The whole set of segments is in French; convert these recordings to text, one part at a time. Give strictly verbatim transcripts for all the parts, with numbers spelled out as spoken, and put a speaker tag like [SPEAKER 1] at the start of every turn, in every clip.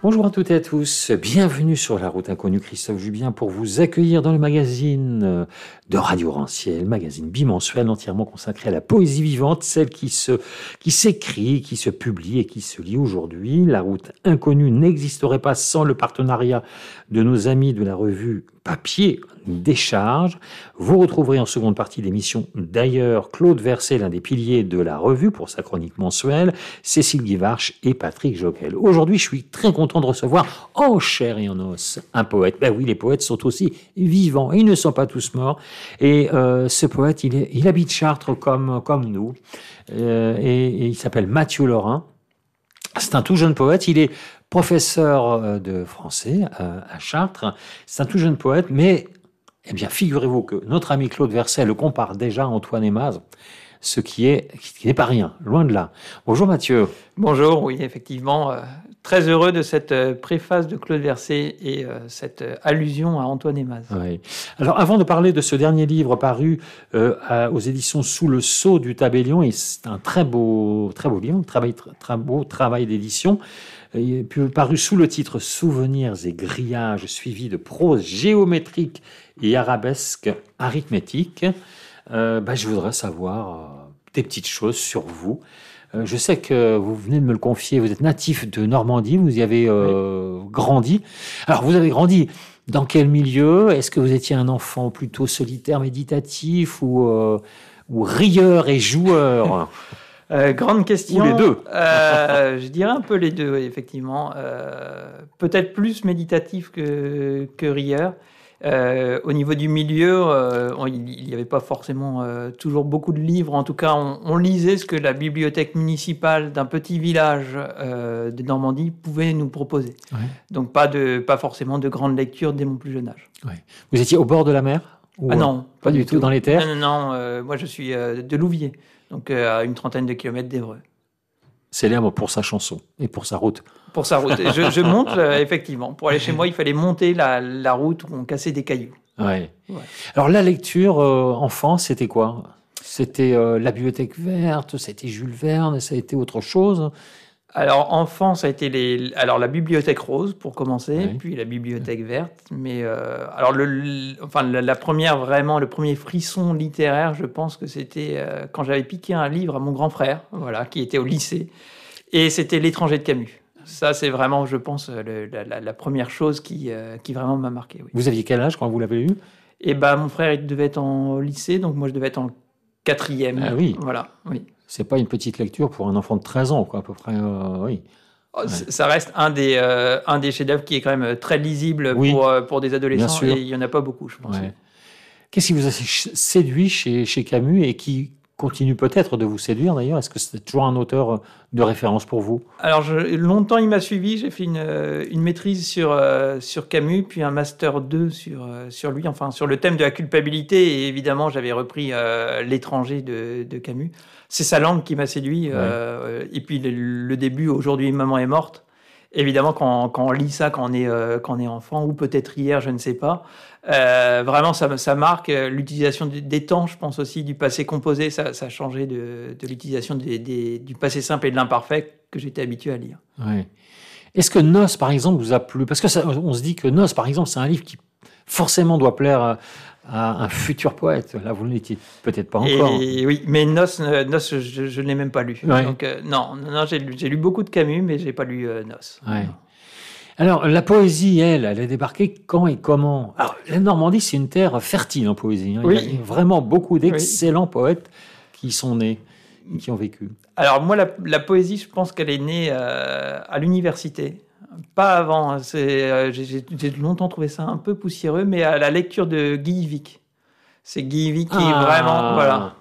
[SPEAKER 1] Bonjour à toutes et à tous, bienvenue sur La Route Inconnue, Christophe Jubien pour vous accueillir dans le magazine de Radio Rancière, magazine bimensuel entièrement consacré à la poésie vivante, celle qui se, qui s'écrit, qui se publie et qui se lit aujourd'hui. La Route Inconnue n'existerait pas sans le partenariat de nos amis de la revue Papier Décharge. Vous retrouverez en seconde partie d'émission d'ailleurs Claude Verset, l'un des piliers de la revue pour sa chronique mensuelle, Cécile Guivarch et Patrick Joquel. Aujourd'hui, je suis très content de recevoir en chair et en os un poète. Ben oui, les poètes sont aussi vivants, ils ne sont pas tous morts. Et euh, ce poète, il, est, il habite Chartres comme, comme nous, euh, et, et il s'appelle Mathieu Laurin. C'est un tout jeune poète, il est professeur de français à Chartres. C'est un tout jeune poète, mais eh bien, figurez-vous que notre ami Claude Verset le compare déjà à Antoine Aimaz, ce qui est qui n'est pas rien, loin de là. Bonjour Mathieu.
[SPEAKER 2] Bonjour, oui, effectivement, euh, très heureux de cette euh, préface de Claude Verset et euh, cette euh, allusion à Antoine Aimaz.
[SPEAKER 1] Oui. Alors, avant de parler de ce dernier livre paru euh, à, aux éditions Sous le sceau du Tabellion, et c'est un très beau, très beau livre, très, très, très beau travail d'édition, et puis paru sous le titre Souvenirs et grillages, suivi de prose géométrique et arabesque arithmétique. Euh, ben, je voudrais savoir euh, des petites choses sur vous. Euh, je sais que vous venez de me le confier, vous êtes natif de Normandie, vous y avez euh, oui. grandi. Alors, vous avez grandi dans quel milieu? Est-ce que vous étiez un enfant plutôt solitaire, méditatif ou, euh, ou rieur et joueur?
[SPEAKER 2] Euh, grande question.
[SPEAKER 1] Ou les deux.
[SPEAKER 2] euh, je dirais un peu les deux, effectivement. Euh, peut-être plus méditatif que, que rieur. Euh, au niveau du milieu, euh, on, il n'y avait pas forcément euh, toujours beaucoup de livres. En tout cas, on, on lisait ce que la bibliothèque municipale d'un petit village euh, de Normandie pouvait nous proposer. Ouais. Donc, pas, de, pas forcément de grandes lectures dès mon plus jeune âge.
[SPEAKER 1] Ouais. Vous étiez au bord de la mer?
[SPEAKER 2] Ou, ah non,
[SPEAKER 1] pas, pas du tout, tout dans les terres?
[SPEAKER 2] Non, non, non. Euh, moi, je suis euh, de Louviers. Donc euh, à une trentaine de kilomètres d'Évreux.
[SPEAKER 1] Célèbre pour sa chanson et pour sa route.
[SPEAKER 2] Pour sa route. je, je monte, euh, effectivement. Pour aller chez moi, il fallait monter la, la route où on cassait des cailloux.
[SPEAKER 1] Ouais. ouais. Alors la lecture, euh, enfant, c'était quoi? C'était euh, la bibliothèque verte, c'était Jules Verne, ça a été autre chose?
[SPEAKER 2] Alors, enfant, ça a été les... alors, la bibliothèque rose, pour commencer, oui. Puis la bibliothèque verte. Mais, euh, alors, le, le, enfin, la, la première, vraiment, le premier frisson littéraire, je pense que c'était euh, quand j'avais piqué un livre à mon grand frère, voilà, qui était au lycée. Et c'était L'étranger de Camus. Ça, c'est vraiment, je pense, le, la, la première chose qui, euh, qui vraiment m'a marqué. Oui.
[SPEAKER 1] Vous aviez quel âge quand vous l'avez lu?
[SPEAKER 2] Eh ben, mon frère, il devait être en lycée, donc moi, je devais être en quatrième.
[SPEAKER 1] Ah oui.
[SPEAKER 2] Voilà, oui.
[SPEAKER 1] C'est pas une petite lecture pour un enfant de treize ans, quoi, à peu près. Euh, oui.
[SPEAKER 2] Ouais. Ça reste un des, euh, un des chefs-d'œuvre qui est quand même très lisible oui. pour, euh, pour des adolescents. Et il n'y en a pas beaucoup, je pense. Ouais.
[SPEAKER 1] Qu'est-ce qui vous a séduit chez, chez Camus et qui continue peut-être de vous séduire d'ailleurs? Est-ce que c'est toujours un auteur de référence pour vous?
[SPEAKER 2] Alors, je, longtemps, il m'a suivi. J'ai fait une, une maîtrise sur, euh, sur Camus, puis un master deux sur, euh, sur lui, enfin, sur le thème de la culpabilité. Et évidemment, j'avais repris euh, L'étranger de, de Camus. C'est sa langue qui m'a séduit. Ouais. Euh, et puis, le, le début, Aujourd'hui, maman est morte. Évidemment, quand, quand on lit ça, quand on est, euh, quand on est enfant, ou peut-être hier, je ne sais pas, euh, vraiment, ça, ça marque l'utilisation des temps, je pense aussi, du passé composé. Ça, ça a changé de, de l'utilisation des, des, du passé simple et de l'imparfait que j'étais habitué à lire.
[SPEAKER 1] Ouais. Est-ce que Noce, par exemple, vous a plu? Parce que ça, on se dit que Noce, par exemple, c'est un livre qui forcément doit plaire à, à un futur poète. Là, vous ne l'étiez peut-être pas encore.
[SPEAKER 2] Et, oui, mais Noce, Noce je, je ne l'ai même pas lu. Ouais. Donc, euh, non, non j'ai, j'ai lu beaucoup de Camus, mais je n'ai pas lu euh, Noce.
[SPEAKER 1] Ouais. Alors, la poésie, elle, elle a débarqué quand et comment? Alors, la Normandie, c'est une terre fertile en poésie. Hein. Oui. Il y a vraiment beaucoup d'excellents oui. poètes qui sont nés, qui ont vécu.
[SPEAKER 2] Alors, moi, la, la poésie, je pense qu'elle est née euh, à l'université. Pas avant. C'est, euh, j'ai, j'ai longtemps trouvé ça un peu poussiéreux, mais à la lecture de Guy Yvick. C'est Guy Yvick qui ah, est vraiment... Voilà,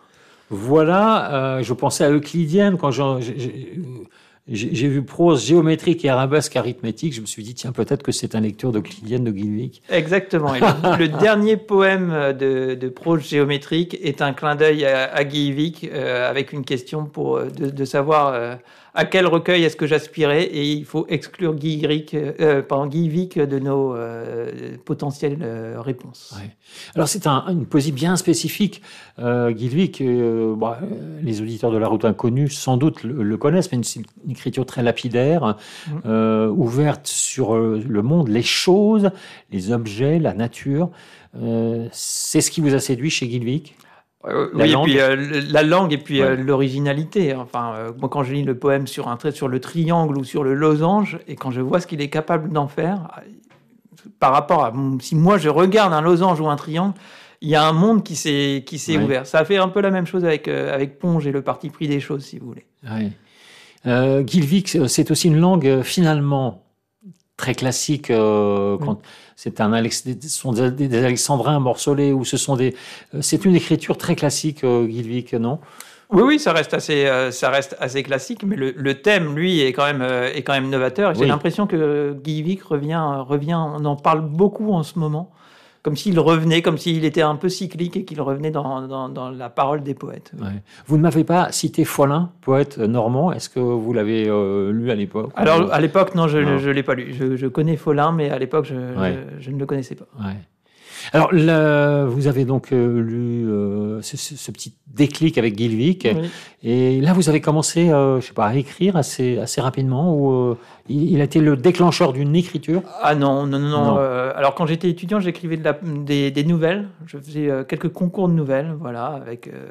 [SPEAKER 1] voilà euh, je pensais à Euclidienne quand j'ai... j'ai J'ai vu prose géométrique et arabesque arithmétique. Je me suis dit, tiens, peut-être que c'est un lecture d'Euclidienne de Guy Yvick.
[SPEAKER 2] Exactement. Et le, le dernier poème de, de prose géométrique est un clin d'œil à, à Guy Yvick euh, avec une question pour, de, de savoir euh, à quel recueil est-ce que j'aspirais, et il faut exclure Guy Vic, euh, pardon, Guy Vic de nos euh, potentielles euh, réponses.
[SPEAKER 1] Ouais. Alors c'est un, une poésie bien spécifique. Euh, Guy Vic, euh, bah, les auditeurs de La Route Inconnue sans doute le, le connaissent, mais une, une écriture très lapidaire, mmh. euh, ouverte sur le monde, les choses, les objets, la nature. Euh, c'est ce qui vous a séduit chez Guy Vic?
[SPEAKER 2] Euh, oui, langue. Et puis euh, la langue et puis ouais. euh, l'originalité. Enfin, euh, moi, quand je lis le poème sur un trait sur le triangle ou sur le losange, et quand je vois ce qu'il est capable d'en faire, par rapport à si moi je regarde un losange ou un triangle, il y a un monde qui s'est qui s'est ouais. ouvert. Ça a fait un peu la même chose avec euh, avec Ponge et le parti pris des choses, si vous voulez.
[SPEAKER 1] Ouais. Euh, Guy Vic, c'est aussi une langue finalement très classique. Euh, quand, oui. C'est un Alex, ce sont des, des alexandrins morcelés, ou ce sont des. C'est une écriture très classique, euh, Guy Vic, non?
[SPEAKER 2] Oui, oui, ça reste assez, euh, ça reste assez classique, mais le, le thème, lui, est quand même, euh, est quand même novateur. Et oui. J'ai l'impression que Guy Vic revient, revient. On en parle beaucoup en ce moment, comme s'il revenait, comme s'il était un peu cyclique et qu'il revenait dans, dans, dans la parole des poètes. Oui.
[SPEAKER 1] Ouais. Vous ne m'avez pas cité Follin, poète normand. Est-ce que vous l'avez euh, lu à l'époque?
[SPEAKER 2] Alors, à l'époque, non, je ne l'ai pas lu. Je, je connais Follin, mais à l'époque, je, ouais. je, je ne le connaissais pas.
[SPEAKER 1] Ouais. Alors, là, vous avez donc euh, lu euh, ce, ce, ce petit déclic avec Guy Vic, oui. Et là, vous avez commencé, euh, je sais pas, à écrire assez, assez rapidement, ou euh, il, il a été le déclencheur d'une écriture?
[SPEAKER 2] Ah non, non, non. non. Euh, alors, quand j'étais étudiant, j'écrivais de la, des, des nouvelles. Je faisais euh, quelques concours de nouvelles, voilà, avec euh,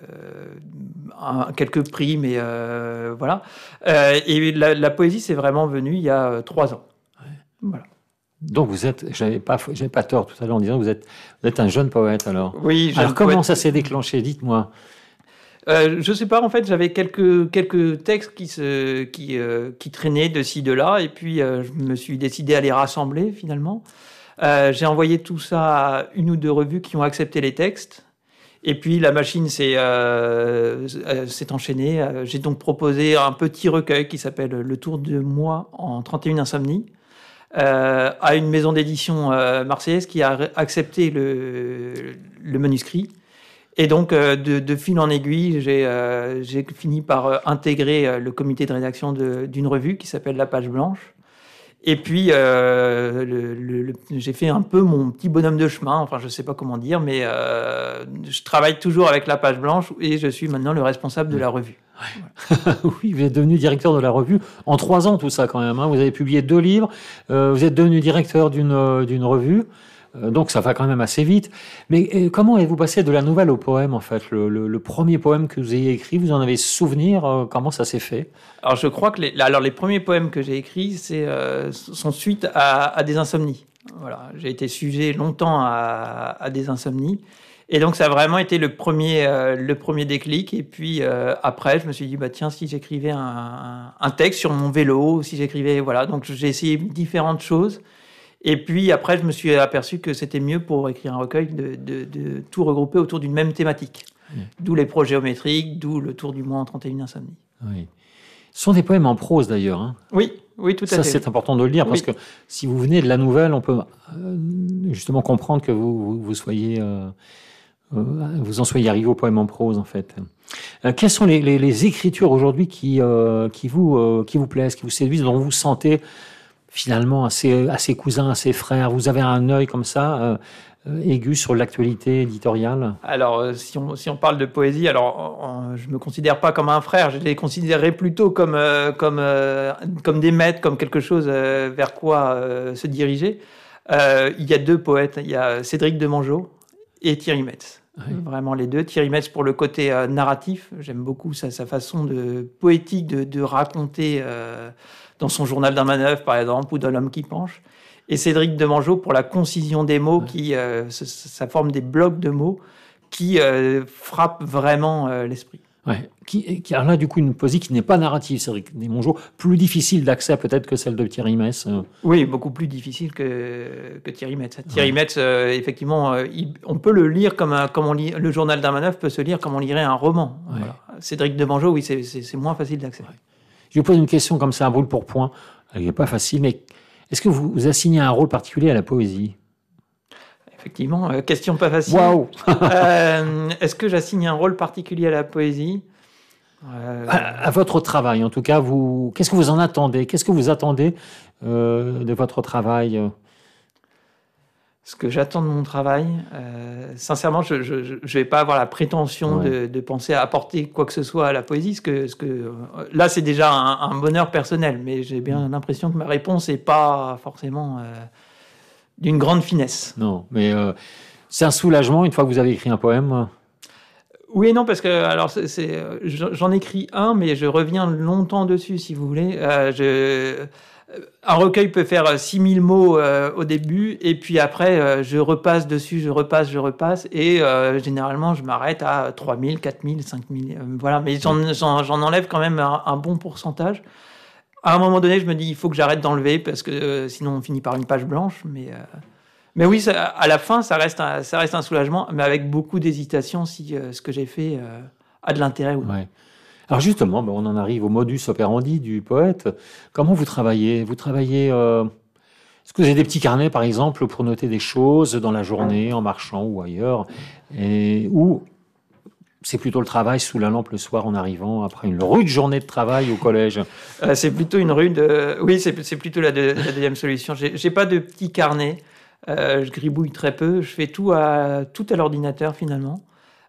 [SPEAKER 2] un, quelques prix, mais euh, voilà. Euh, et la, la poésie, c'est vraiment venu il y a euh, trois ans.
[SPEAKER 1] Ouais.
[SPEAKER 2] Voilà.
[SPEAKER 1] Donc vous êtes, j'avais pas, j'avais pas tort tout à l'heure en disant que vous êtes, vous êtes un jeune poète alors.
[SPEAKER 2] Oui.
[SPEAKER 1] Alors comment poète. Ça s'est déclenché? Dites-moi.
[SPEAKER 2] Euh, je sais pas. En fait, j'avais quelques quelques textes qui se qui euh, qui traînaient de ci de là, et puis euh, je me suis décidé à les rassembler finalement. Euh, j'ai envoyé tout ça à une ou deux revues qui ont accepté les textes. Et puis la machine s'est, euh, s'est enchaînée. J'ai donc proposé un petit recueil qui s'appelle Le Tour de moi en trente et une insomnies. Euh, à une maison d'édition euh, marseillaise qui a accepté le, le manuscrit. Et donc, euh, de, de fil en aiguille, j'ai, euh, j'ai fini par euh, intégrer euh, le comité de rédaction de, d'une revue qui s'appelle La Page Blanche. Et puis, euh, le, le, le, j'ai fait un peu mon petit bonhomme de chemin, enfin, je ne sais pas comment dire, mais euh, je travaille toujours avec La Page Blanche et je suis maintenant le responsable de la revue.
[SPEAKER 1] Ouais. Voilà. Oui, vous êtes devenu directeur de la revue en trois ans, tout ça quand même. Hein. Vous avez publié deux livres, euh, vous êtes devenu directeur d'une, euh, d'une revue, euh, donc ça va quand même assez vite. Mais euh, comment êtes-vous passé de la nouvelle au poème, en fait? le, le, le premier poème que vous ayez écrit, vous en avez souvenir? euh, Comment ça s'est fait?
[SPEAKER 2] Alors je crois que les, alors, les premiers poèmes que j'ai écrits c'est, euh, sont suite à, à des insomnies. Voilà, j'ai été sujet longtemps à, à des insomnies. Et donc, ça a vraiment été le premier, euh, le premier déclic. Et puis, euh, après, je me suis dit, bah, tiens, si j'écrivais un, un texte sur mon vélo, si j'écrivais, voilà. Donc, j'ai essayé différentes choses. Et puis, après, je me suis aperçu que c'était mieux pour écrire un recueil de, de, de tout regrouper autour d'une même thématique. Oui. D'où les projets géométriques, d'où le Tour du mois en trente et une insomnies.
[SPEAKER 1] Oui. Ce sont des poèmes en prose, d'ailleurs. Hein.
[SPEAKER 2] Oui, oui, tout à
[SPEAKER 1] Ça,
[SPEAKER 2] fait.
[SPEAKER 1] Ça, c'est important de le dire,
[SPEAKER 2] oui.
[SPEAKER 1] parce que si vous venez de la nouvelle, on peut euh, justement comprendre que vous, vous, vous soyez... Euh, vous en soyez arrivé au poème en prose, en fait. Euh, quelles sont les, les, les écritures aujourd'hui qui, euh, qui, vous, euh, qui vous plaisent, qui vous séduisent, dont vous sentez finalement à ses, à ses cousins, à ses frères? Vous avez un œil comme ça, euh, euh, aigu sur l'actualité éditoriale?
[SPEAKER 2] Alors, euh, si, on, si on parle de poésie, alors on, je ne me considère pas comme un frère, je les considérerais plutôt comme, euh, comme, euh, comme des maîtres, comme quelque chose euh, vers quoi euh, se diriger. Euh, il y a deux poètes, il y a Cédric Demangeot et Thierry Metz. Oui. Vraiment les deux. Thierry Metz pour le côté euh, narratif. J'aime beaucoup sa, sa façon de, poétique de, de raconter euh, dans son journal d'un manœuvre, par exemple, ou dans L'homme qui penche. Et Cédric Demangeot pour la concision des mots, oui. qui, euh, ça forme des blocs de mots qui euh, frappent vraiment euh, l'esprit.
[SPEAKER 1] Ouais. Qui, qui a là, du coup, une poésie qui n'est pas narrative, Cédric Demangeot, plus difficile d'accès peut-être que celle de Thierry Metz.
[SPEAKER 2] Oui, beaucoup plus difficile que, que Thierry Metz. Thierry ouais. Metz, euh, effectivement, euh, il, on peut le lire comme, un, comme on lit, le journal d'un manœuvre peut se lire comme on lirait un roman. Ouais. Voilà. Cédric Demangeot, oui, c'est, c'est, c'est moins facile d'accès. Ouais.
[SPEAKER 1] Je vous pose une question comme ça, à brûle pour point. Elle n'est pas facile, mais est-ce que vous, vous assignez un rôle particulier à la poésie?
[SPEAKER 2] Effectivement, euh, question pas facile.
[SPEAKER 1] Waouh.
[SPEAKER 2] euh, Est-ce que j'assigne un rôle particulier à la poésie? Euh,
[SPEAKER 1] à, à votre travail, en tout cas, vous, qu'est-ce que vous en attendez? Qu'est-ce que vous attendez euh, de votre travail?
[SPEAKER 2] Ce que j'attends de mon travail, euh, sincèrement, je ne vais pas avoir la prétention
[SPEAKER 1] Ouais.
[SPEAKER 2] de, de penser à apporter quoi que ce soit à la poésie. Ce que, ce que, euh, là, c'est déjà un, un bonheur personnel, mais j'ai bien l'impression que ma réponse n'est pas forcément euh, d'une grande finesse.
[SPEAKER 1] Non, mais euh, c'est un soulagement une fois que vous avez écrit un poème.
[SPEAKER 2] Oui et non, parce que alors c'est, c'est, j'en écris un, mais je reviens longtemps dessus, si vous voulez. Euh, je... Un recueil peut faire six mille mots euh, au début, et puis après, euh, je repasse dessus, je repasse, je repasse, et euh, généralement, je m'arrête à trois mille, quatre mille, cinq mille. Euh, voilà, mais j'en, j'en, j'en enlève quand même un, un bon pourcentage. À un moment donné, je me dis, il faut que j'arrête d'enlever, parce que euh, sinon, on finit par une page blanche. Mais, euh... mais oui, ça, à la fin, ça reste, un, ça reste un soulagement, mais avec beaucoup d'hésitation si euh, ce que j'ai fait euh, a de l'intérêt ou non.
[SPEAKER 1] Ouais. Alors justement, ben on en arrive au modus operandi du poète. Comment vous travaillez? Vous travaillez... Euh... Est-ce que vous avez des petits carnets, par exemple, pour noter des choses dans la journée, en marchant ou ailleurs, et... ou c'est plutôt le travail sous la lampe le soir en arrivant, après une rude journée de travail au collège?
[SPEAKER 2] euh, C'est plutôt une rude... Euh... Oui, c'est, c'est plutôt la, de, la deuxième solution. J'ai, j'ai pas de petits carnets. Euh, je gribouille très peu. Je fais tout à, tout à l'ordinateur, finalement.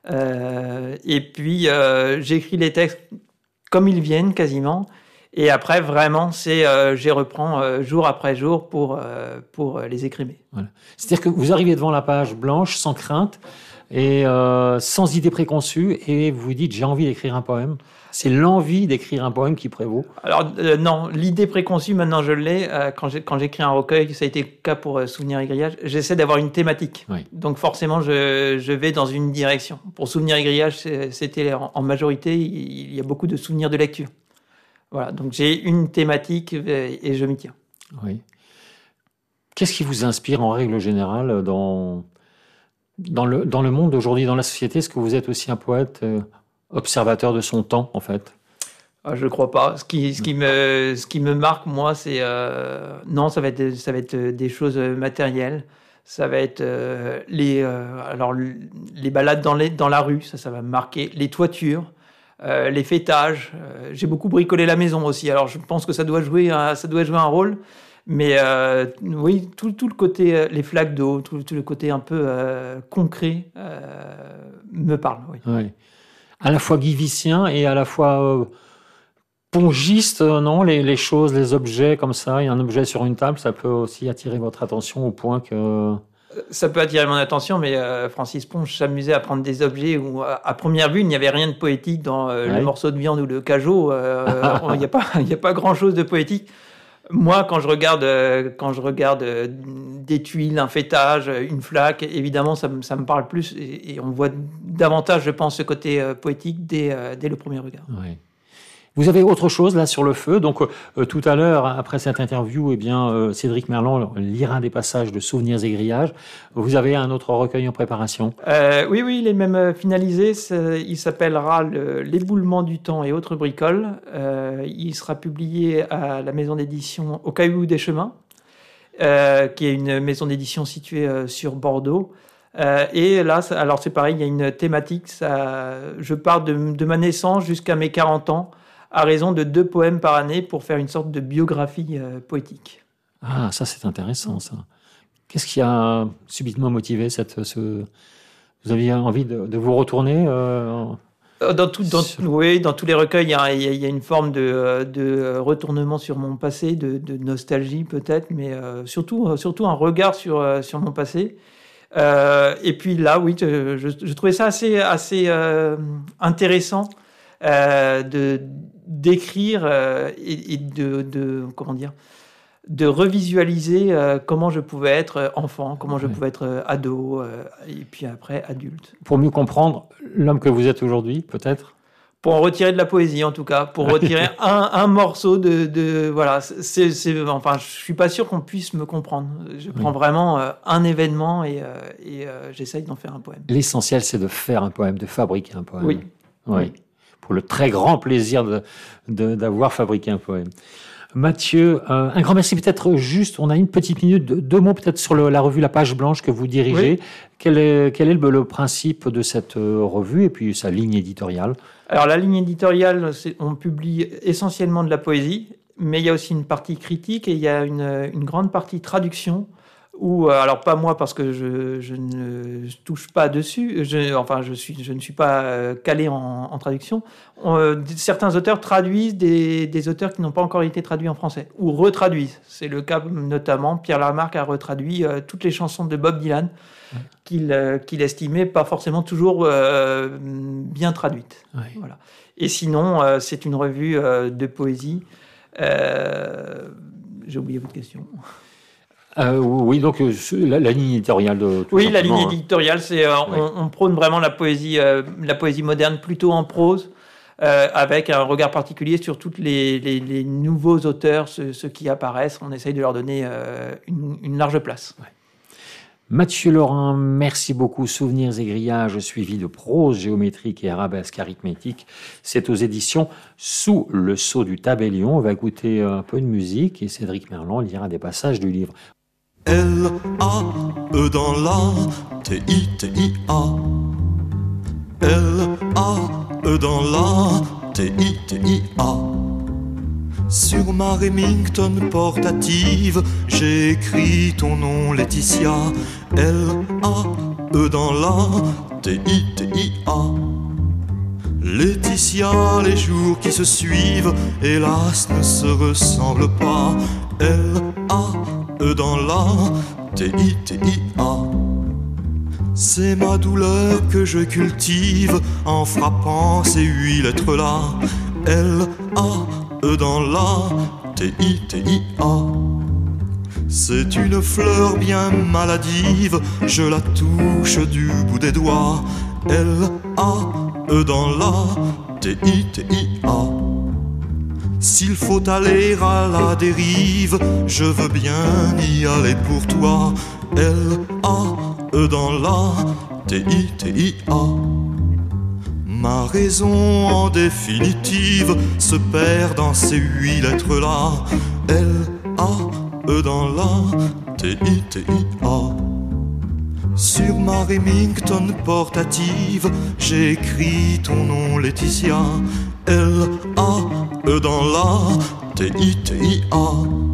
[SPEAKER 2] Euh, et puis, euh, j'écris les textes comme ils viennent, quasiment. Et après, vraiment, c'est, euh, j'y reprends euh, jour après jour pour, euh, pour les écrimer.
[SPEAKER 1] Voilà. C'est-à-dire que vous arrivez devant la page blanche, sans crainte, et euh, sans idée préconçue, et vous vous dites, j'ai envie d'écrire un poème. C'est l'envie d'écrire un poème qui prévaut?
[SPEAKER 2] Alors, euh, non, l'idée préconçue, maintenant, je l'ai. Euh, quand, j'ai, quand j'écris un recueil, ça a été le cas pour euh, Souvenirs et Grillages, j'essaie d'avoir une thématique.
[SPEAKER 1] Oui.
[SPEAKER 2] Donc, forcément, je, je vais dans une direction. Pour Souvenirs et Grillages, c'est, c'était en, en majorité, il, il y a beaucoup de souvenirs de lecture. Voilà, donc j'ai une thématique et je m'y tiens.
[SPEAKER 1] Oui. Qu'est-ce qui vous inspire en règle générale dans, dans, le, dans le monde d'aujourd'hui, dans la société? Est-ce que vous êtes aussi un poète euh, observateur de son temps, en fait?
[SPEAKER 2] Ah, je ne crois pas. Ce qui, ce, qui me, ce qui me marque, moi, c'est... Euh, non, ça va, être, ça va être des choses matérielles. Ça va être euh, les, euh, alors, les balades dans, les, dans la rue, ça, ça va me marquer. Les toitures. Euh, les fêtages, euh, j'ai beaucoup bricolé la maison aussi, alors je pense que ça doit jouer un, ça doit jouer un rôle, mais euh, oui, tout, tout le côté, euh, les flaques d'eau, tout, tout le côté un peu euh, concret euh, me parle. Oui.
[SPEAKER 1] Oui. À la fois guivicien et à la fois euh, pongiste, non? Les, les choses, les objets comme ça, il y a un objet sur une table, ça peut aussi attirer votre attention au point que...
[SPEAKER 2] Ça peut attirer mon attention, mais euh, Francis Ponge s'amusait à prendre des objets où, à, à première vue, il n'y avait rien de poétique dans euh,
[SPEAKER 1] ouais.
[SPEAKER 2] le morceau de viande ou le cajot. Euh, il n'y a pas, il n'y a pas grand-chose de poétique. Moi, quand je regarde, euh, quand je regarde euh, des tuiles, un fêtage, une flaque, évidemment, ça, ça me parle plus et, et on voit davantage, je pense, ce côté euh, poétique dès, euh, dès le premier regard.
[SPEAKER 1] Ouais. Vous avez autre chose là sur le feu. Donc euh, tout à l'heure, après cette interview, eh bien euh, Cédric Merlan lira des passages de Souvenirs et Grillages. Vous avez un autre recueil en préparation?
[SPEAKER 2] euh, Oui, oui, il est même finalisé. Il s'appellera le, L'éboulement du temps et autres bricoles. Euh, il sera publié à la maison d'édition Au Caillou des Chemins, euh, qui est une maison d'édition située euh, sur Bordeaux. Euh, et là, ça, alors c'est pareil, il y a une thématique. Ça, je pars de, de ma naissance jusqu'à mes quarante ans, à raison de deux poèmes par année pour faire une sorte de biographie euh, poétique.
[SPEAKER 1] Ah, ça c'est intéressant, ça. Qu'est-ce qui a subitement motivé cette... Ce... Vous aviez envie de, de vous retourner euh,
[SPEAKER 2] dans, tout, dans, sur... Oui, dans tous les recueils, il y a, il y a une forme de, de retournement sur mon passé, de, de nostalgie peut-être, mais euh, surtout, surtout un regard sur, sur mon passé. Euh, et puis là, oui, je, je, je trouvais ça assez, assez euh, intéressant euh, de... d'écrire euh, et, et de, de comment dire de revisualiser euh, comment je pouvais être enfant, comment je pouvais être euh, ado euh, et puis après adulte.
[SPEAKER 1] Pour mieux comprendre l'homme que vous êtes aujourd'hui, peut-être?
[SPEAKER 2] Pour en retirer de la poésie, en tout cas, pour retirer un, un morceau de, de voilà, c'est, c'est enfin, je suis pas sûr qu'on puisse me comprendre. Je prends oui. vraiment euh, un événement et, euh, et euh, j'essaye d'en faire un poème.
[SPEAKER 1] L'essentiel, c'est de faire un poème, de fabriquer un poème.
[SPEAKER 2] Oui.
[SPEAKER 1] Oui.
[SPEAKER 2] oui.
[SPEAKER 1] Pour le très grand plaisir de, de, d'avoir fabriqué un poème. Mathieu, euh, un grand merci. Peut-être juste, on a une petite minute, deux, deux mots peut-être sur le, la revue La Page Blanche que vous dirigez. Oui. Quel est, quel est le, le principe de cette euh, revue et puis sa ligne éditoriale?
[SPEAKER 2] Alors la ligne éditoriale, c'est, on publie essentiellement de la poésie, mais il y a aussi une partie critique et il y a une, une grande partie traduction. Ou alors pas moi parce que je, je ne touche pas dessus. Je, enfin, je suis, je ne suis pas calé en, en traduction. On, certains auteurs traduisent des, des auteurs qui n'ont pas encore été traduits en français ou retraduisent. C'est le cas notamment. Pierre Lamarck a retraduit euh, toutes les chansons de Bob Dylan ouais. qu'il, euh, qu'il estimait pas forcément toujours euh, bien traduites. Ouais. Voilà. Et sinon, euh, c'est une revue euh, de poésie. Euh, j'ai oublié votre question.
[SPEAKER 1] Euh, oui, donc euh, la, la ligne éditoriale. De,
[SPEAKER 2] oui, la ligne éditoriale, c'est euh, ouais. on, on prône vraiment la poésie, euh, la poésie moderne plutôt en prose, euh, avec un regard particulier sur tous les, les, les nouveaux auteurs, ceux, ceux qui apparaissent. On essaye de leur donner euh, une, une large place. Ouais.
[SPEAKER 1] Mathieu Laurin, merci beaucoup. Souvenirs et grillages suivis de prose géométrique et arabesque arithmétique. C'est aux éditions Sous le sceau du tabellion. On va écouter un peu de musique et Cédric Merlan lira des passages du livre.
[SPEAKER 3] L A E dans la T I T I A L A E dans la T I T I A Sur ma Remington portative j'ai écrit ton nom Laetitia L A E dans la T I T I A Laetitia, les jours qui se suivent hélas ne se ressemblent pas L A E dans la T I T I A C'est ma douleur que je cultive en frappant ces huit lettres-là L A E dans la T I T I A C'est une fleur bien maladive, je la touche du bout des doigts L A E dans la T I T I A S'il faut aller à la dérive, je veux bien y aller pour toi. L A E dans la T I T I A Ma raison en définitive se perd dans ces huit lettres-là. L A E dans la T I T I A Sur ma Remington portative, j'ai écrit ton nom Laetitia. L A E dans la T I T I A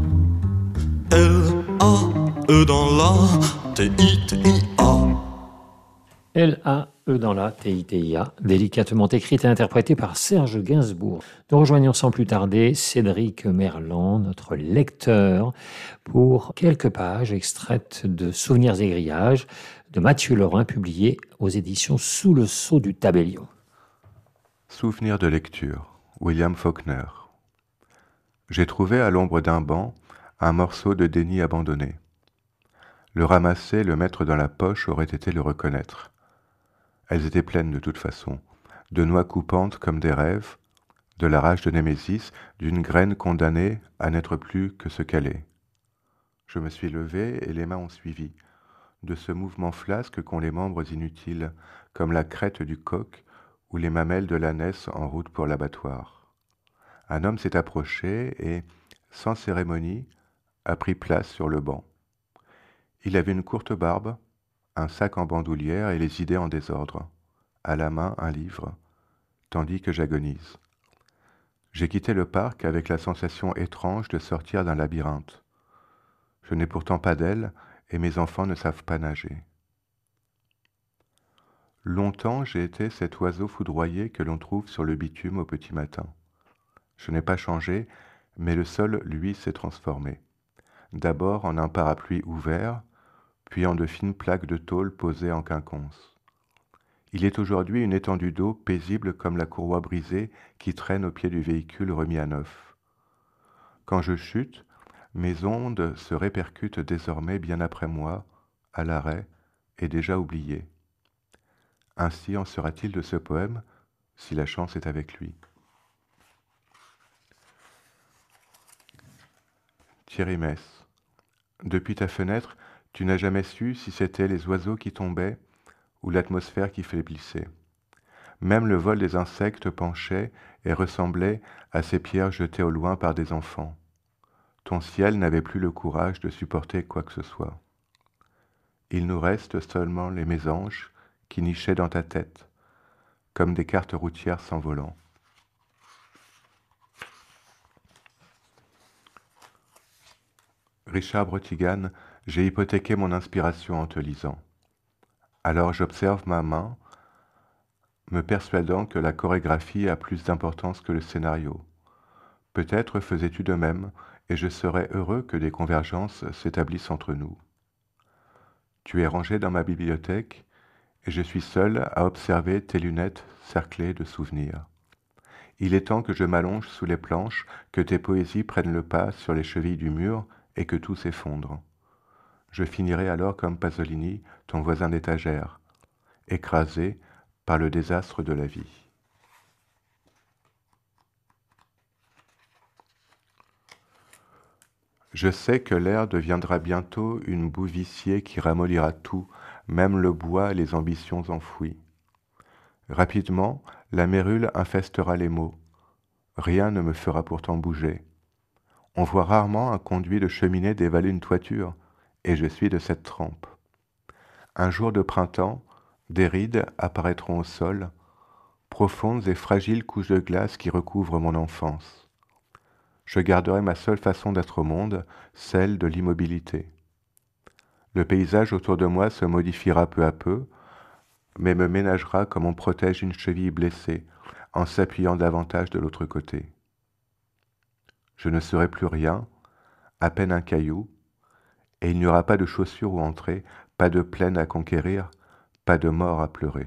[SPEAKER 3] L A E dans la T I T I A
[SPEAKER 1] L A E dans la T I T I A, délicatement écrite et interprétée par Serge Gainsbourg. Nous rejoignons sans plus tarder Cédric Merlan, notre lecteur, pour quelques pages extraites de Souvenirs et grillages de Mathieu Laurin, publié aux éditions Sous le sceau du tabellion.
[SPEAKER 4] Souvenirs de lecture, William Faulkner. J'ai trouvé à l'ombre d'un banc un morceau de déni abandonné. Le ramasser, le mettre dans la poche aurait été le reconnaître. Elles étaient pleines de toute façon, de noix coupantes comme des rêves, de la rage de Némésis, d'une graine condamnée à n'être plus que ce qu'elle est. Je me suis levé et les mains ont suivi, de ce mouvement flasque qu'ont les membres inutiles, comme la crête du coq ou les mamelles de l'ânesse en route pour l'abattoir. Un homme s'est approché et, sans cérémonie, a pris place sur le banc. Il avait une courte barbe, un sac en bandoulière et les idées en désordre, à la main un livre, tandis que j'agonise. J'ai quitté le parc avec la sensation étrange de sortir d'un labyrinthe. Je n'ai pourtant pas d'aile et mes enfants ne savent pas nager. Longtemps j'ai été cet oiseau foudroyé que l'on trouve sur le bitume au petit matin. Je n'ai pas changé, mais le sol, lui, s'est transformé. D'abord en un parapluie ouvert, puis en de fines plaques de tôle posées en quinconce. Il est aujourd'hui une étendue d'eau paisible comme la courroie brisée qui traîne au pied du véhicule remis à neuf. Quand je chute, mes ondes se répercutent désormais bien après moi, à l'arrêt, et déjà oubliées. Ainsi en sera-t-il de ce poème, si la chance est avec lui. Thierry Mess. Depuis ta fenêtre, tu n'as jamais su si c'était les oiseaux qui tombaient ou l'atmosphère qui faiblissait. Même le vol des insectes penchait et ressemblait à ces pierres jetées au loin par des enfants. Ton ciel n'avait plus le courage de supporter quoi que ce soit. Il nous reste seulement les mésanges qui nichaient dans ta tête, comme des cartes routières s'envolant. Richard Brotigan, j'ai hypothéqué mon inspiration en te lisant. Alors j'observe ma main, me persuadant que la chorégraphie a plus d'importance que le scénario. Peut-être faisais-tu de même, et je serais heureux que des convergences s'établissent entre nous. Tu es rangé dans ma bibliothèque, et je suis seul à observer tes lunettes cerclées de souvenirs. Il est temps que je m'allonge sous les planches, que tes poésies prennent le pas sur les chevilles du mur, et que tout s'effondre. Je finirai alors comme Pasolini, ton voisin d'étagère, écrasé par le désastre de la vie. Je sais que l'air deviendra bientôt une boue viciée qui ramollira tout, même le bois et les ambitions enfouies. Rapidement, la mérule infestera les mots. Rien ne me fera pourtant bouger. On voit rarement un conduit de cheminée dévaler une toiture, et je suis de cette trempe. Un jour de printemps, des rides apparaîtront au sol, profondes et fragiles couches de glace qui recouvrent mon enfance. Je garderai ma seule façon d'être au monde, celle de l'immobilité. Le paysage autour de moi se modifiera peu à peu, mais me ménagera comme on protège une cheville blessée, en s'appuyant davantage de l'autre côté. Je ne serai plus rien, à peine un caillou, et il n'y aura pas de chaussures où entrer, pas de plaine à conquérir, pas de mort à pleurer.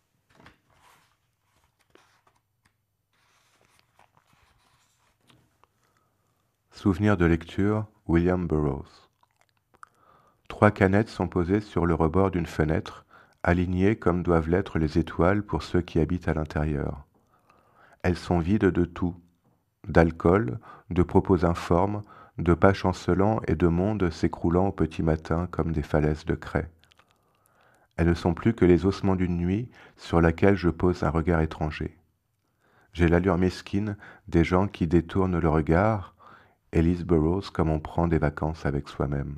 [SPEAKER 4] Souvenir de lecture, William Burroughs. Trois canettes sont posées sur le rebord d'une fenêtre, alignées comme doivent l'être les étoiles pour ceux qui habitent à l'intérieur. Elles sont vides de tout, d'alcool, de propos informes, de pas chancelants et de monde s'écroulant au petit matin comme des falaises de craie. Elles ne sont plus que les ossements d'une nuit sur laquelle je pose un regard étranger. J'ai l'allure mesquine des gens qui détournent le regard, et lisent Burroughs comme on prend des vacances avec soi-même.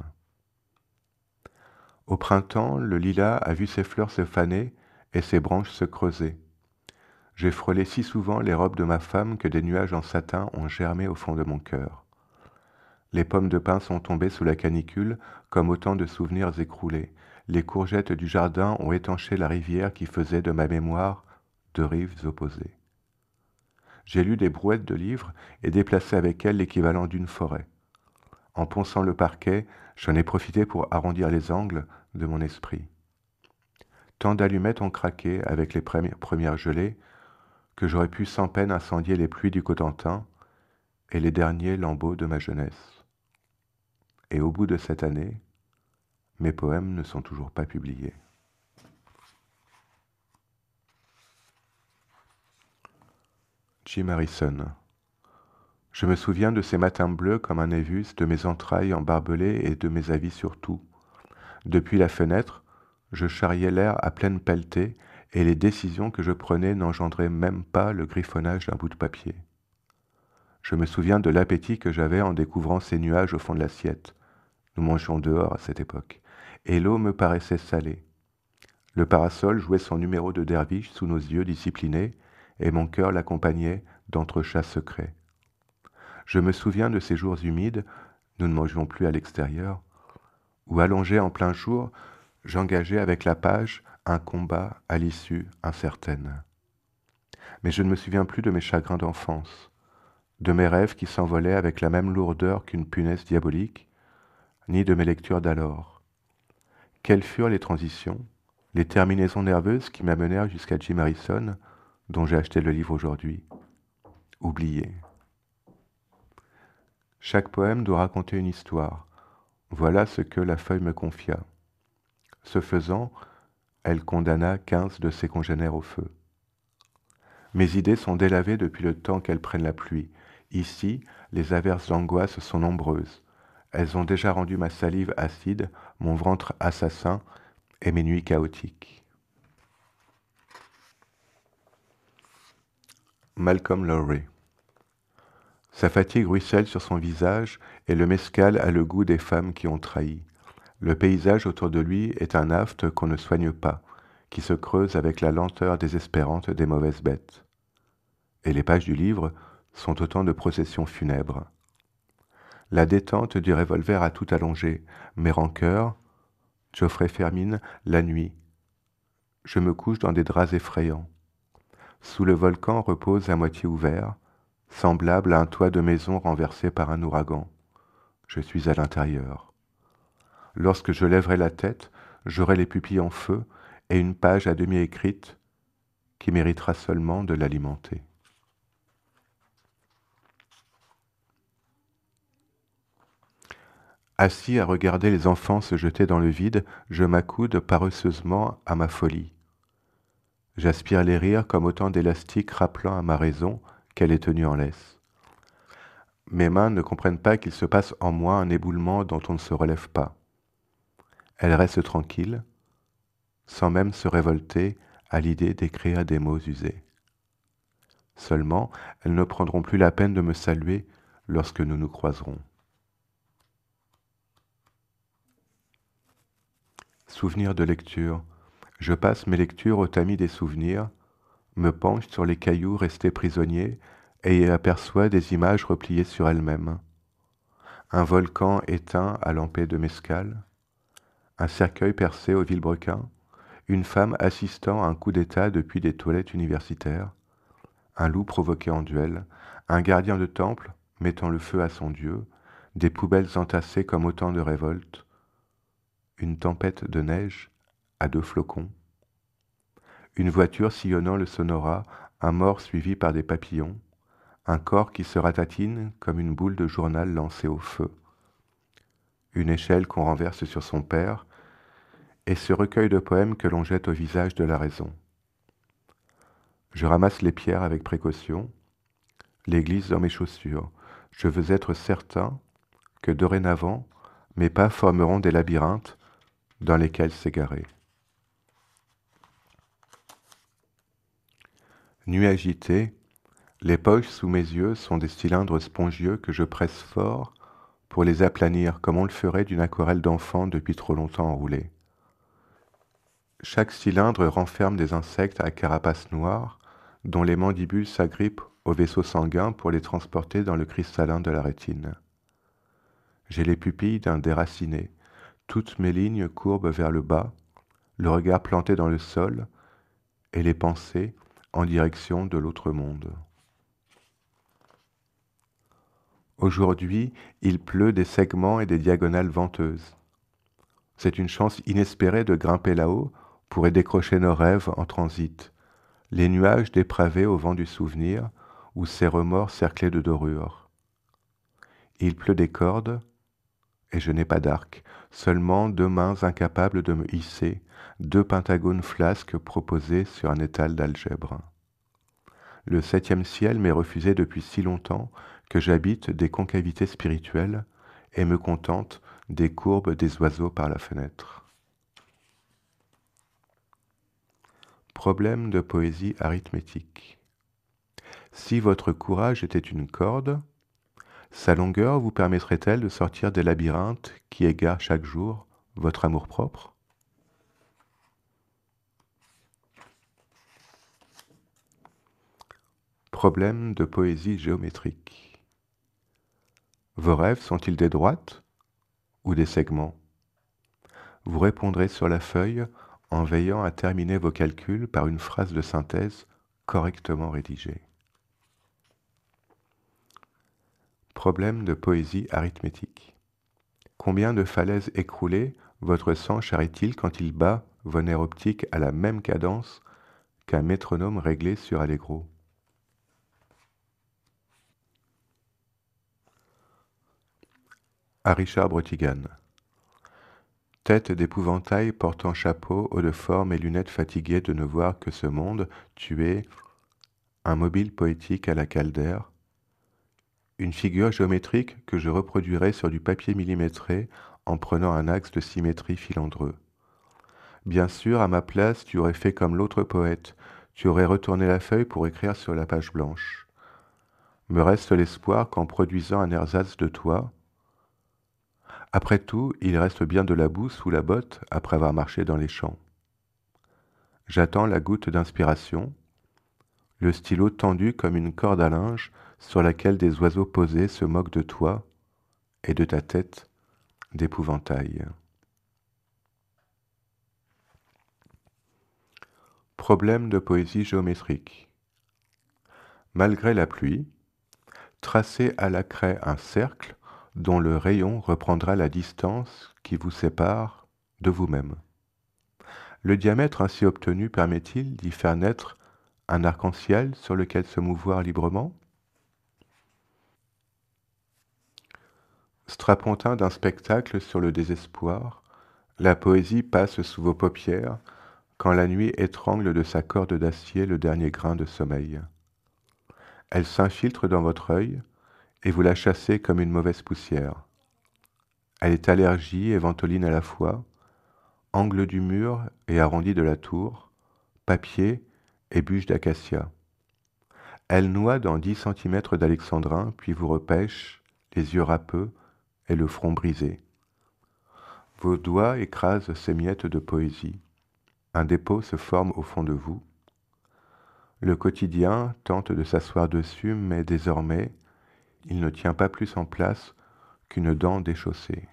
[SPEAKER 4] Au printemps, le lilas a vu ses fleurs se faner et ses branches se creuser. J'ai frôlé si souvent les robes de ma femme que des nuages en satin ont germé au fond de mon cœur. Les pommes de pin sont tombées sous la canicule comme autant de souvenirs écroulés. Les courgettes du jardin ont étanché la rivière qui faisait de ma mémoire deux rives opposées. J'ai lu des brouettes de livres et déplacé avec elles l'équivalent d'une forêt. En ponçant le parquet, j'en ai profité pour arrondir les angles de mon esprit. Tant d'allumettes ont craqué avec les premières gelées que j'aurais pu sans peine incendier les pluies du Cotentin et les derniers lambeaux de ma jeunesse. Et au bout de cette année, mes poèmes ne sont toujours pas publiés. Jim Harrison. Je me souviens de ces matins bleus comme un évus, de mes entrailles embarbelées et de mes avis sur tout. Depuis la fenêtre, je charriais l'air à pleine pelletée et les décisions que je prenais n'engendraient même pas le griffonnage d'un bout de papier. Je me souviens de l'appétit que j'avais en découvrant ces nuages au fond de l'assiette. Nous mangions dehors à cette époque, et l'eau me paraissait salée. Le parasol jouait son numéro de derviche sous nos yeux disciplinés, et mon cœur l'accompagnait d'entrechats secrets. Je me souviens de ces jours humides, nous ne mangions plus à l'extérieur, où allongé en plein jour, j'engageais avec la page un combat à l'issue incertaine. Mais je ne me souviens plus de mes chagrins d'enfance, de mes rêves qui s'envolaient avec la même lourdeur qu'une punaise diabolique, ni de mes lectures d'alors. Quelles furent les transitions, les terminaisons nerveuses qui m'amenèrent jusqu'à Jim Harrison, dont j'ai acheté le livre aujourd'hui. Oublié. Chaque poème doit raconter une histoire. Voilà ce que la feuille me confia. Ce faisant, elle condamna quinze de ses congénères au feu. Mes idées sont délavées depuis le temps qu'elles prennent la pluie. Ici, les averses d'angoisse sont nombreuses. Elles ont déjà rendu ma salive acide, mon ventre assassin et mes nuits chaotiques. Malcolm Lowry. Sa fatigue ruisselle sur son visage et le mescal a le goût des femmes qui ont trahi. Le paysage autour de lui est un aft qu'on ne soigne pas, qui se creuse avec la lenteur désespérante des mauvaises bêtes. Et les pages du livre sont autant de processions funèbres. La détente du revolver a tout allongé. Mes rancœurs, Geoffrey Fermine, la nuit. Je me couche dans des draps effrayants. Sous le volcan repose à moitié ouvert, semblable à un toit de maison renversé par un ouragan. Je suis à l'intérieur. Lorsque je lèverai la tête, j'aurai les pupilles en feu et une page à demi écrite qui méritera seulement de l'alimenter. Assis à regarder les enfants se jeter dans le vide, je m'accoude paresseusement à ma folie. J'aspire les rires comme autant d'élastiques rappelant à ma raison qu'elle est tenue en laisse. Mes mains ne comprennent pas qu'il se passe en moi un éboulement dont on ne se relève pas. Elles restent tranquilles, sans même se révolter à l'idée d'écrire des mots usés. Seulement, elles ne prendront plus la peine de me saluer lorsque nous nous croiserons. Souvenirs de lecture. Je passe mes lectures au tamis des souvenirs, me penche sur les cailloux restés prisonniers et y aperçois des images repliées sur elles-mêmes. Un volcan éteint à lampée de mescal, un cercueil percé au vilebrequin, une femme assistant à un coup d'état depuis des toilettes universitaires, un loup provoqué en duel, un gardien de temple mettant le feu à son dieu, des poubelles entassées comme autant de révoltes, une tempête de neige à deux flocons, une voiture sillonnant le Sonora, un mort suivi par des papillons, un corps qui se ratatine comme une boule de journal lancée au feu, une échelle qu'on renverse sur son père, et ce recueil de poèmes que l'on jette au visage de la raison. Je ramasse les pierres avec précaution, les glisse dans mes chaussures. Je veux être certain que dorénavant, mes pas formeront des labyrinthes dans lesquels s'égarer. Nuit agitée, les poches sous mes yeux sont des cylindres spongieux que je presse fort pour les aplanir comme on le ferait d'une aquarelle d'enfant depuis trop longtemps enroulée. Chaque cylindre renferme des insectes à carapace noire dont les mandibules s'agrippent au vaisseau sanguin pour les transporter dans le cristallin de la rétine. J'ai les pupilles d'un déraciné, toutes mes lignes courbes vers le bas, le regard planté dans le sol et les pensées en direction de l'autre monde. Aujourd'hui, il pleut des segments et des diagonales venteuses. C'est une chance inespérée de grimper là-haut pour y décrocher nos rêves en transit, les nuages dépravés au vent du souvenir ou ces remords cerclés de dorures. Il pleut des cordes et je n'ai pas d'arc, seulement deux mains incapables de me hisser, deux pentagones flasques proposés sur un étal d'algèbre. Le septième ciel m'est refusé depuis si longtemps que j'habite des concavités spirituelles et me contente des courbes des oiseaux par la fenêtre. Problème de poésie arithmétique. Si votre courage était une corde, sa longueur vous permettrait-elle de sortir des labyrinthes qui égarent chaque jour votre amour-propre ? Problème de poésie géométrique. Vos rêves sont-ils des droites ou des segments ? Vous répondrez sur la feuille en veillant à terminer vos calculs par une phrase de synthèse correctement rédigée. Problème de poésie arithmétique. Combien de falaises écroulées votre sang charrie-t-il quand il bat vos nerfs optiques à la même cadence qu'un métronome réglé sur Allegro ? À Richard Brotigan. Tête d'épouvantail portant chapeau, haut de forme et lunettes fatiguées de ne voir que ce monde, tu es un mobile poétique à la Calder, une figure géométrique que je reproduirai sur du papier millimétré en prenant un axe de symétrie filandreux. Bien sûr, à ma place, tu aurais fait comme l'autre poète, tu aurais retourné la feuille pour écrire sur la page blanche. Me reste l'espoir qu'en produisant un ersatz de toi, après tout, il reste bien de la boue sous la botte après avoir marché dans les champs. J'attends la goutte d'inspiration, le stylo tendu comme une corde à linge sur laquelle des oiseaux posés se moquent de toi et de ta tête d'épouvantail. Problème de poésie géométrique. Malgré la pluie, tracez à la craie un cercle dont le rayon reprendra la distance qui vous sépare de vous-même. Le diamètre ainsi obtenu permet-il d'y faire naître un arc-en-ciel sur lequel se mouvoir librement? Strapontin d'un spectacle sur le désespoir, la poésie passe sous vos paupières quand la nuit étrangle de sa corde d'acier le dernier grain de sommeil. Elle s'infiltre dans votre œil et vous la chassez comme une mauvaise poussière. Elle est allergie et ventoline à la fois, angle du mur et arrondi de la tour, papier et bûche d'acacia. Elle noie dans dix centimètres d'alexandrin, puis vous repêche, les yeux râpeux et le front brisé. Vos doigts écrasent ces miettes de poésie. Un dépôt se forme au fond de vous. Le quotidien tente de s'asseoir dessus, mais désormais, il ne tient pas plus en place qu'une dent déchaussée.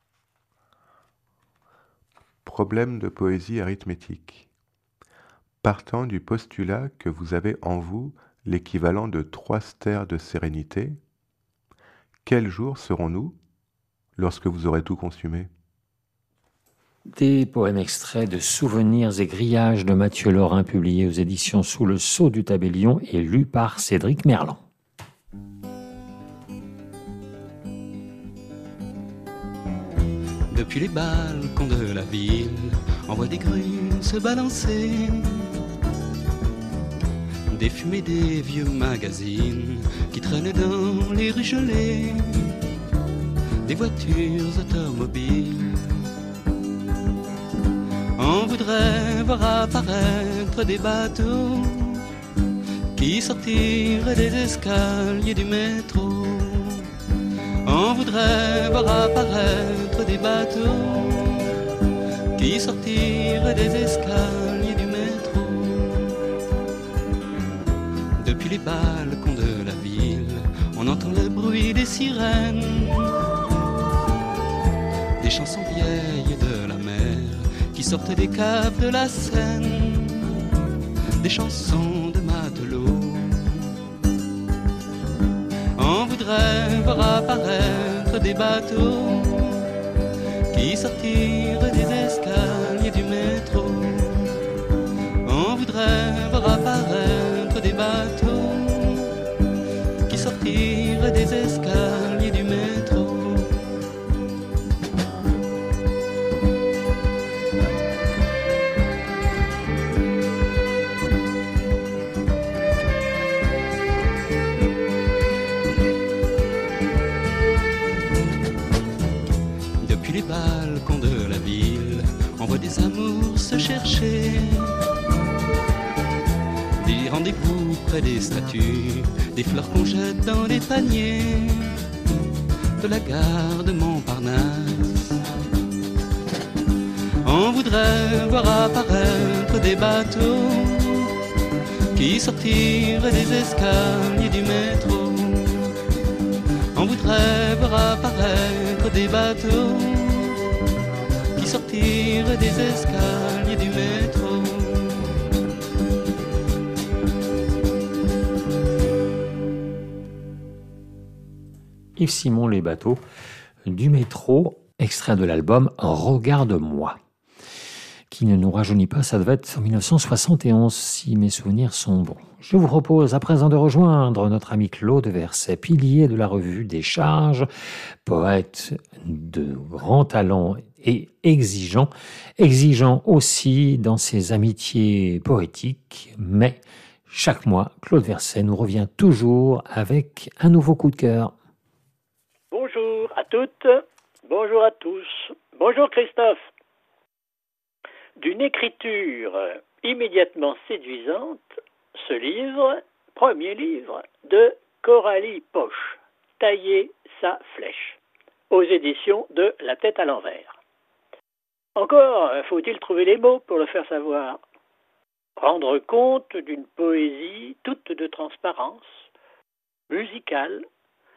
[SPEAKER 4] Problème de poésie arithmétique. Partant du postulat que vous avez en vous l'équivalent de trois stères de sérénité, quel jour serons-nous lorsque vous aurez tout consumé?
[SPEAKER 1] Des poèmes extraits de Souvenirs et grillages de Mathieu Laurin, publiés aux éditions Sous le sceau du Tabellion et lus par Cédric Merlan.
[SPEAKER 5] Depuis les balcons de la ville, on voit des grues se balancer, des fumées des vieux magazines qui traînent dans les rues gelées, des voitures automobiles. On voudrait voir apparaître des bateaux qui sortiraient des escaliers du métro. On voudrait voir apparaître des bateaux qui sortiraient des escaliers du métro. Depuis les balcons de la ville, on entend le bruit des sirènes, des chansons vieilles de la mer qui sortent des caves de la Seine, des chansons de matelots. On voudrait voir apparaître des bateaux qui sortiraient des escaliers du métro. On voudrait voir apparaître des bateaux qui sortiraient des escaliers du métro. Balcons de la ville, on voit des amours se chercher, des rendez-vous près des statues, des fleurs qu'on jette dans les paniers de la gare de Montparnasse. On voudrait voir apparaître des bateaux qui sortiraient des escaliers du métro. On voudrait voir apparaître des bateaux qui sortiraient des escaliers du métro.
[SPEAKER 1] Yves Simon, Les bateaux du métro, extrait de l'album Regarde-moi, qui ne nous rajeunit pas, ça devait être en mille neuf cent soixante et onze, si mes souvenirs sont bons. Je vous propose à présent de rejoindre notre ami Claude Verset, pilier de la revue des Charges, poète de grand talent et exigeant, exigeant aussi dans ses amitiés poétiques, mais chaque mois, Claude Verset nous revient toujours avec un nouveau coup de cœur.
[SPEAKER 6] Bonjour à toutes, bonjour à tous, bonjour Christophe. D'une écriture immédiatement séduisante, ce livre, premier livre, de Coralie Poche, Tailler sa flèche, aux éditions de La Tête à l'envers. Encore faut-il trouver les mots pour le faire savoir. Rendre compte d'une poésie toute de transparence, musicale,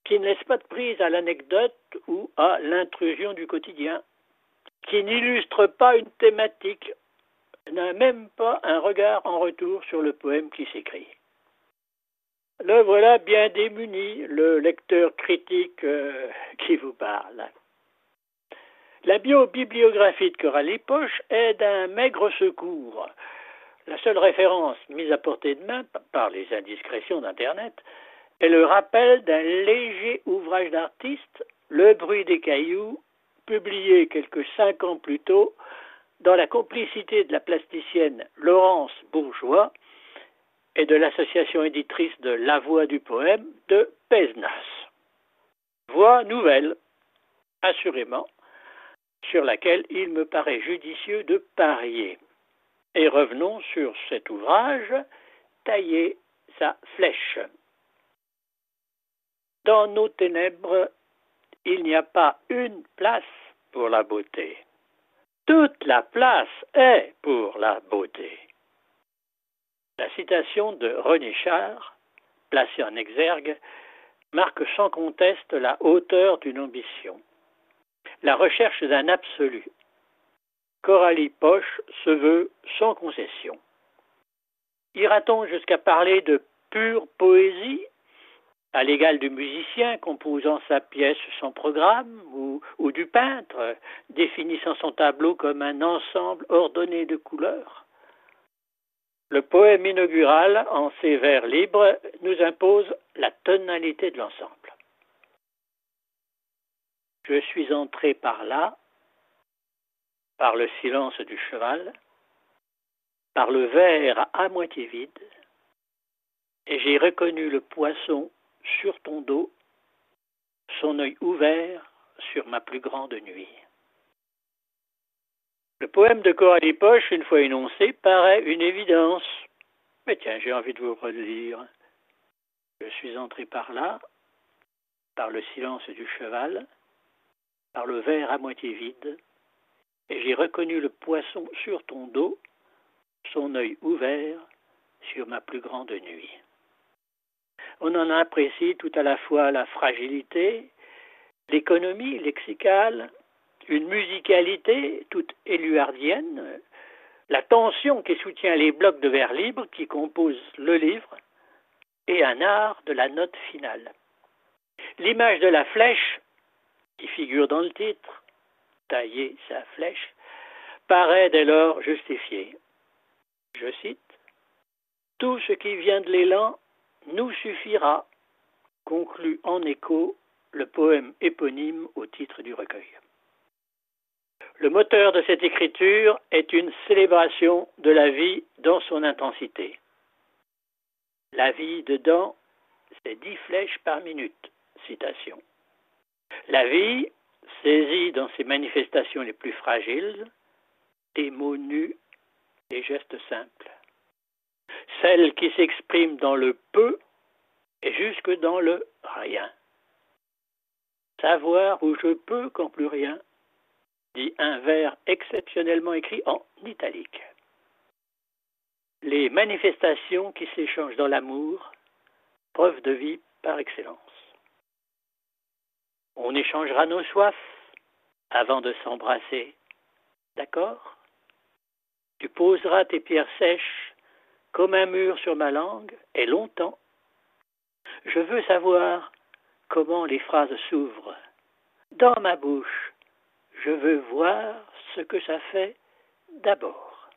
[SPEAKER 6] qui ne laisse pas de prise à l'anecdote ou à l'intrusion du quotidien, qui n'illustre pas une thématique, n'a même pas un regard en retour sur le poème qui s'écrit. Le voilà bien démuni, le lecteur critique euh, qui vous parle. La bio-bibliographie de Coralie Poche est d'un maigre secours. La seule référence mise à portée de main par les indiscrétions d'Internet est le rappel d'un léger ouvrage d'artiste, Le bruit des cailloux, publié quelques cinq ans plus tôt dans la complicité de la plasticienne Laurence Bourgeois et de l'association éditrice de La Voix du poème de Pézenas. Voix nouvelle, assurément, sur laquelle il me paraît judicieux de parier. Et revenons sur cet ouvrage, Tailler sa flèche. Dans nos ténèbres, il n'y a pas une place pour la beauté. Toute la place est pour la beauté. La citation de René Char, placée en exergue, marque sans conteste la hauteur d'une ambition, la recherche d'un absolu. Coralie Poche se veut sans concession. Ira-t-on jusqu'à parler de pure poésie, à l'égal du musicien composant sa pièce sans programme, ou, ou du peintre définissant son tableau comme un ensemble ordonné de couleurs? Le poème inaugural, en ses vers libres, nous impose la tonalité de l'ensemble. Je suis entré par là, par le silence du cheval, par le verre à moitié vide, et j'ai reconnu le poisson sur ton dos, son œil ouvert sur ma plus grande nuit. Le poème de Coralie Poche, une fois énoncé, paraît une évidence. Mais tiens, j'ai envie de vous relire. Je suis entré par là, par le silence du cheval, par le verre à moitié vide, et j'ai reconnu le poisson sur ton dos, son œil ouvert sur ma plus grande nuit. On en apprécie tout à la fois la fragilité, l'économie lexicale, une musicalité toute éluardienne, la tension qui soutient les blocs de vers libres qui composent le livre, et un art de la note finale. L'image de la flèche, qui figure dans le titre, tailler sa flèche, paraît dès lors justifiée. Je cite, « Tout ce qui vient de l'élan nous suffira », conclut en écho le poème éponyme au titre du recueil. Le moteur de cette écriture est une célébration de la vie dans son intensité. La vie dedans, c'est dix flèches par minute. Citation. La vie, saisie dans ses manifestations les plus fragiles, des mots nus, des gestes simples. Celle qui s'exprime dans le peu et jusque dans le rien. Savoir où je peux quand plus rien, dit un vers exceptionnellement écrit en italique. Les manifestations qui s'échangent dans l'amour, preuve de vie par excellence. On échangera nos soifs avant de s'embrasser, d'accord? Tu poseras tes pierres sèches comme un mur sur ma langue, et longtemps. Je veux savoir comment les phrases s'ouvrent. Dans ma bouche, je veux voir ce que ça fait d'abord.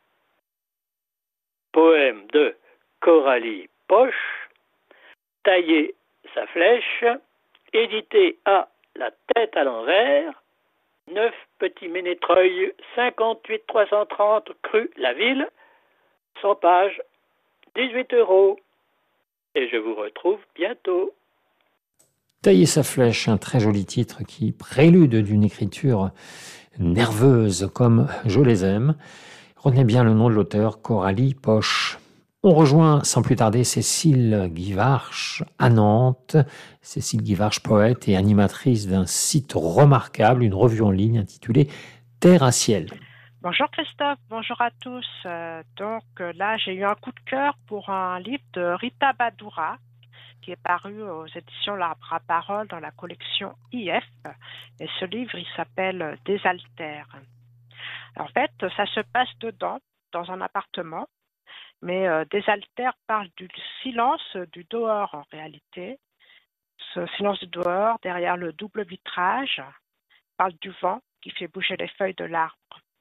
[SPEAKER 6] Poème de Coralie Poche, tailler sa flèche, édité à La Tête à l'envers, neuf Petit Ménétreuil, cinquante-huit trois cent trente Crue la Ville, cent pages, dix-huit euros. Et je vous retrouve bientôt.
[SPEAKER 1] Tailler sa flèche, un très joli titre qui prélude d'une écriture nerveuse comme je les aime. Retenez bien le nom de l'auteur, Coralie Poche. On rejoint sans plus tarder Cécile Guivarch à Nantes. Cécile Guivarch, poète et animatrice d'un site remarquable, une revue en ligne intitulée Terre à ciel.
[SPEAKER 7] Bonjour Christophe, bonjour à tous. Euh, donc là, j'ai eu un coup de cœur pour un livre de Rita Badoura qui est paru aux éditions L'Arbre à Parole dans la collection I F. Et ce livre, il s'appelle Désaltère. En fait, ça se passe dedans, dans un appartement, mais euh, Désaltère parle du silence du dehors en réalité. Ce silence du dehors, derrière le double vitrage, parle du vent qui fait bouger les feuilles de l'arbre.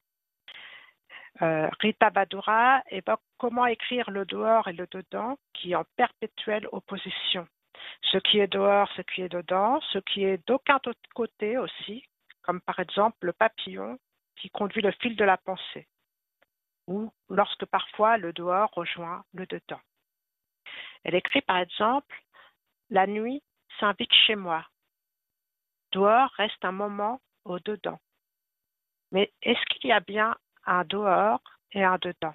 [SPEAKER 7] Euh, Rita Badura évoque comment écrire le dehors et le dedans qui est en perpétuelle opposition. Ce qui est dehors, ce qui est dedans, ce qui est d'aucun autre côté aussi, comme par exemple le papillon qui conduit le fil de la pensée, ou lorsque parfois le dehors rejoint le dedans. Elle écrit par exemple « La nuit s'invite chez moi. Dehors reste un moment au dedans. Mais est-ce qu'il y a bien un dehors et un dedans?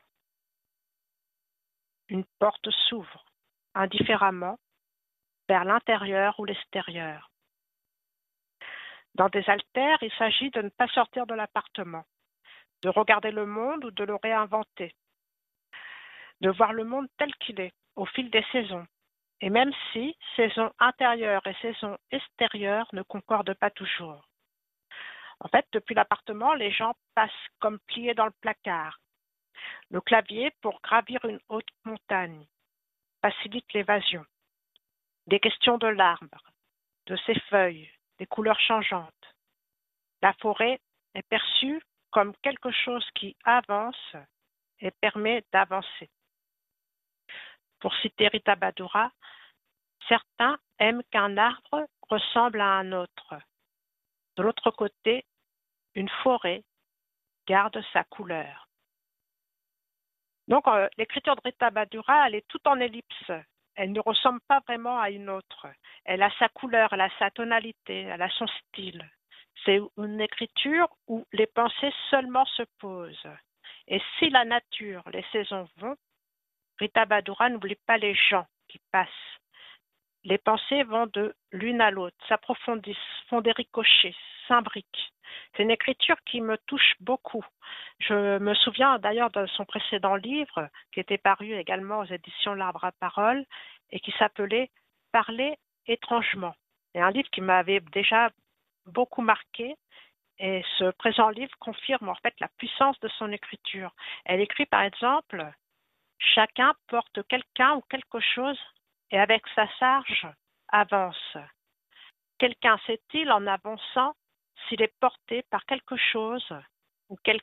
[SPEAKER 7] Une porte s'ouvre, indifféremment, vers l'intérieur ou l'extérieur. Dans Désaltère, il s'agit de ne pas sortir de l'appartement, de regarder le monde ou de le réinventer, de voir le monde tel qu'il est, au fil des saisons, et même si saison intérieure et saison extérieure ne concordent pas toujours. En fait, depuis l'appartement, les gens passent comme pliés dans le placard. Le clavier pour gravir une haute montagne facilite l'évasion. Des questions de l'arbre, de ses feuilles, des couleurs changeantes. La forêt est perçue comme quelque chose qui avance et permet d'avancer. Pour citer Rita Badura, certains aiment qu'un arbre ressemble à un autre. De l'autre côté, une forêt garde sa couleur. Donc, euh, l'écriture de Rita Badura, elle est tout en ellipse. Elle ne ressemble pas vraiment à une autre. Elle a sa couleur, elle a sa tonalité, elle a son style. C'est une écriture où les pensées seulement se posent. Et si la nature, les saisons vont, Rita Badura n'oublie pas les gens qui passent. Les pensées vont de l'une à l'autre, s'approfondissent, font des ricochets, s'imbriquent. C'est une écriture qui me touche beaucoup. Je me souviens d'ailleurs de son précédent livre, qui était paru également aux éditions L'Arbre à Parole, et qui s'appelait « Parler étrangement ». C'est un livre qui m'avait déjà beaucoup marqué, et ce présent livre confirme en fait la puissance de son écriture. Elle écrit par exemple « Chacun porte quelqu'un ou quelque chose et avec sa charge avance. Quelqu'un sait-il en avançant s'il est porté par quelque chose ou quelqu'un. »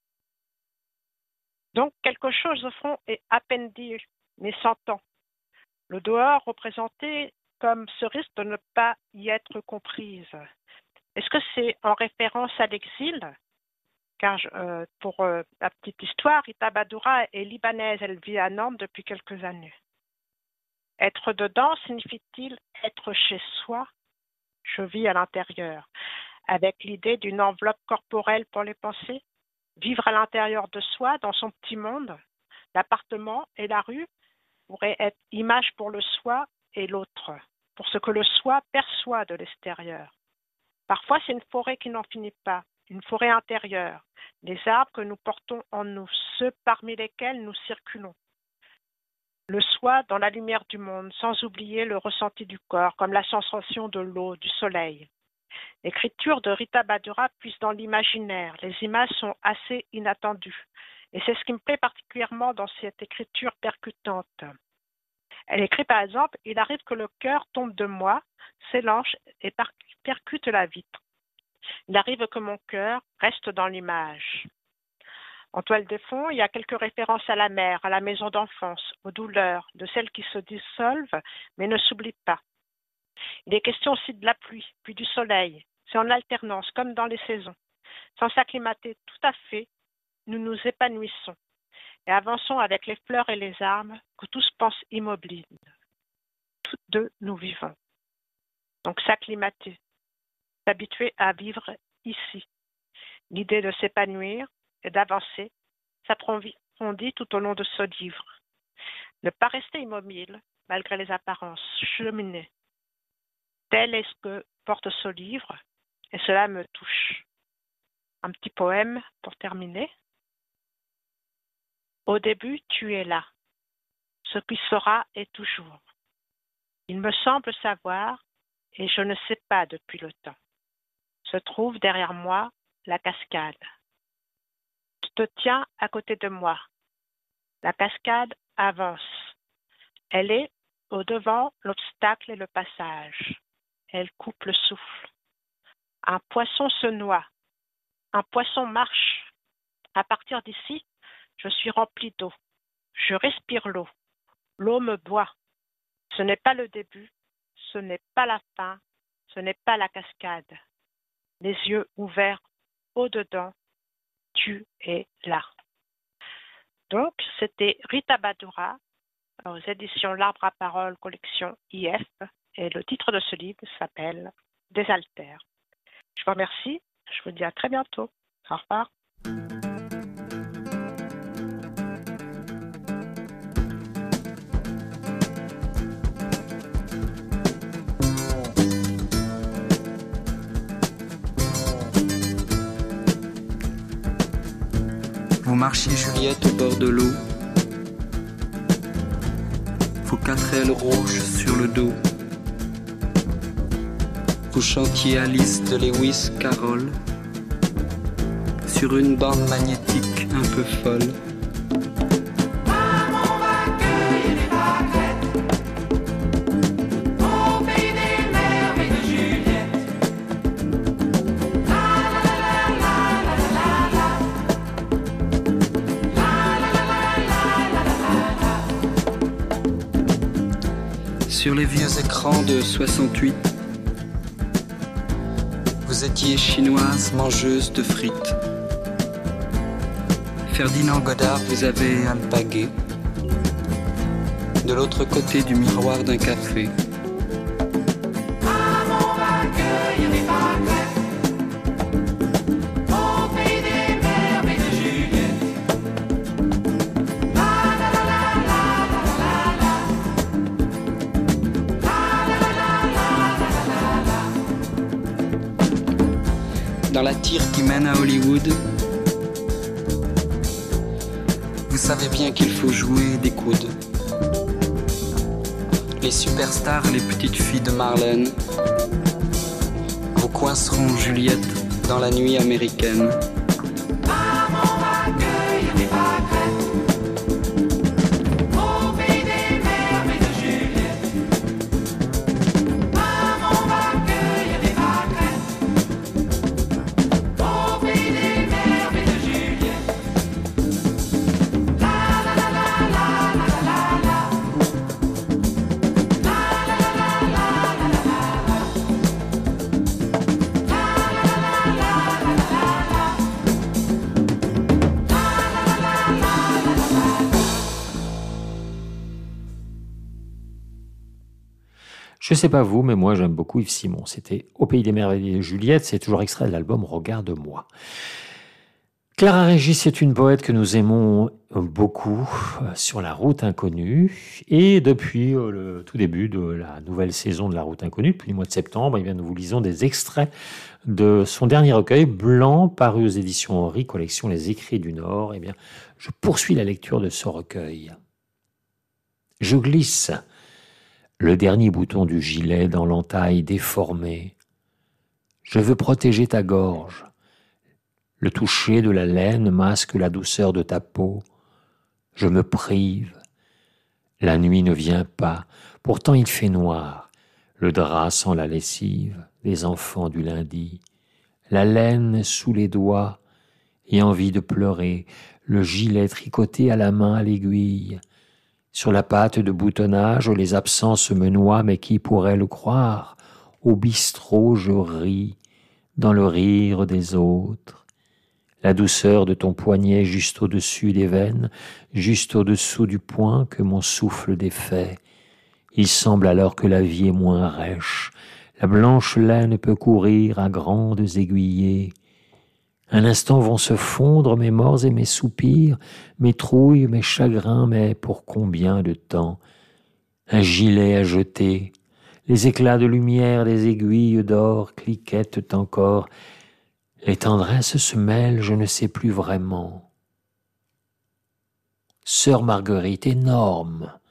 [SPEAKER 7] Donc quelque chose au fond est à peine dit, mais s'entend. Le dehors représenté comme ce risque de ne pas y être comprise. Est-ce que c'est en référence à l'exil? Car euh, pour euh, la petite histoire, Rita Badura est libanaise, elle vit à Nantes depuis quelques années. Être dedans signifie-t-il être chez soi? Je vis à l'intérieur, avec l'idée d'une enveloppe corporelle pour les pensées, vivre à l'intérieur de soi, dans son petit monde. L'appartement et la rue pourraient être image pour le soi et l'autre, pour ce que le soi perçoit de l'extérieur. Parfois, c'est une forêt qui n'en finit pas, une forêt intérieure, les arbres que nous portons en nous, ceux parmi lesquels nous circulons. Le soi dans la lumière du monde, sans oublier le ressenti du corps, comme la sensation de l'eau, du soleil. L'écriture de Rita Badura puise dans l'imaginaire. Les images sont assez inattendues. Et c'est ce qui me plaît particulièrement dans cette écriture percutante. Elle écrit par exemple « Il arrive que le cœur tombe de moi, s'élanche et percute la vitre. Il arrive que mon cœur reste dans l'image. » En toile de fond, il y a quelques références à la mer, à la maison d'enfance, aux douleurs, de celles qui se dissolvent mais ne s'oublient pas. Il est question aussi de la pluie, puis du soleil. C'est en alternance, comme dans les saisons. Sans s'acclimater tout à fait, nous nous épanouissons et avançons avec les fleurs et les arbres que tous pensent immobiles. Toutes deux, nous vivons. Donc s'acclimater, s'habituer à vivre ici. L'idée de s'épanouir et d'avancer s'approfondit tout au long de ce livre. Ne pas rester immobile, malgré les apparences, cheminer. Tel est ce que porte ce livre, et cela me touche. Un petit poème pour terminer. Au début, tu es là. Ce qui sera est toujours. Il me semble savoir, et je ne sais pas depuis le temps. Se trouve derrière moi la cascade. Je te tiens à côté de moi. La cascade avance. Elle est au-devant l'obstacle et le passage. Elle coupe le souffle. Un poisson se noie. Un poisson marche. À partir d'ici, je suis rempli d'eau. Je respire l'eau. L'eau me boit. Ce n'est pas le début, ce n'est pas la fin, ce n'est pas la cascade. Les yeux ouverts au-dedans, tu es là. Donc, c'était Rita Badura aux éditions L'Arbre à Parole, collection I F, et le titre de ce livre s'appelle Désaltère. Je vous remercie, je vous dis à très bientôt. Au revoir.
[SPEAKER 8] Vous marchiez Juliette au bord de l'eau, vos quatre ailes rouges sur le dos. Vous chantiez Alice de Lewis Carroll sur une bande magnétique un peu folle.
[SPEAKER 9] Maman va cueillir des pâquerettes au pays des merveilles de Juliette. La la la la la la la la.
[SPEAKER 8] Sur les vieux écrans de soixante-huit, vous étiez chinoise mangeuse de frites. Ferdinand Godard vous avait alpagué de l'autre côté du miroir d'un café.
[SPEAKER 9] Maman va cueillir des pâquerettes au pays des merveilles de Juliette. La la la la la la la la.
[SPEAKER 8] Dans la tire qui mène à Hollywood, vous savez bien qu'il faut jouer des coudes. Les superstars, les petites filles de Marlène vous coinceront Juliette dans la nuit américaine.
[SPEAKER 9] Maman va cueillir des pâquerettes au pays des merveilles de Juliette. Maman va cueillir des pâquerettes au pays des merveilles de Juliette. La la la la la la la la. La la la la la la la la.
[SPEAKER 1] Je sais pas vous, mais moi j'aime beaucoup Yves Simon. C'était Au pays des merveilles de Juliette, c'est toujours extrait de l'album Regarde-moi. Clara Régis est une poète que nous aimons beaucoup euh, sur La Route Inconnue. Et depuis euh, le tout début de la nouvelle saison de La Route Inconnue, depuis le mois de septembre, eh bien, nous vous lisons des extraits de son dernier recueil, Blanc, paru aux éditions Henry, collection Les Écrits du Nord. Eh bien, je poursuis la lecture de ce recueil. Je glisse le dernier bouton du gilet dans l'entaille déformée. Je veux protéger ta gorge. Le toucher de la laine masque la douceur de ta peau. Je me prive. La nuit ne vient pas. Pourtant il fait noir. Le drap sent la lessive des enfants du lundi. La laine sous les doigts et envie de pleurer. Le gilet tricoté à la main à l'aiguille. Sur la pâte de boutonnage, les absences me noient, mais qui pourrait le croire? Au bistrot, je ris, dans le rire des autres. La douceur de ton poignet juste au-dessus des veines, juste au-dessous du poing que mon souffle défait. Il semble alors que la vie est moins rêche. La blanche laine peut courir à grandes aiguillées. Un instant vont se fondre mes morts et mes soupirs, mes trouilles, mes chagrins, mais pour combien de temps? Un gilet à jeter, les éclats de lumière des aiguilles d'or cliquettent encore. Les tendresses se mêlent, je ne sais plus vraiment. Sœur Marguerite, énorme,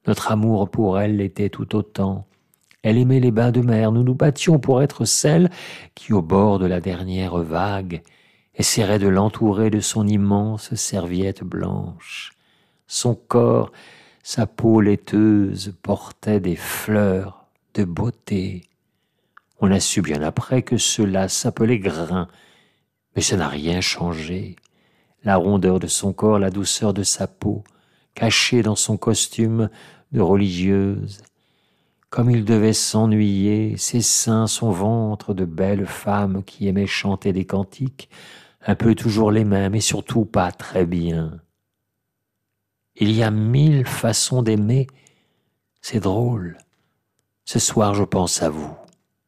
[SPEAKER 1] Notre amour pour elle l'était tout autant. Elle aimait les bains de mer, nous nous battions pour être celle qui, au bord de la dernière vague, essaierait de l'entourer de son immense serviette blanche. Son corps, sa peau laiteuse, portait des fleurs de beauté. On a su bien après que cela s'appelait grain, mais ça n'a rien changé. La rondeur de son corps, la douceur de sa peau, cachée dans son costume de religieuse. Comme il devait s'ennuyer, ses seins, son ventre, de belles femmes qui aimaient chanter des cantiques, un peu toujours les mêmes et surtout pas très bien. Il y a mille façons d'aimer, c'est drôle. Ce soir, je pense à vous.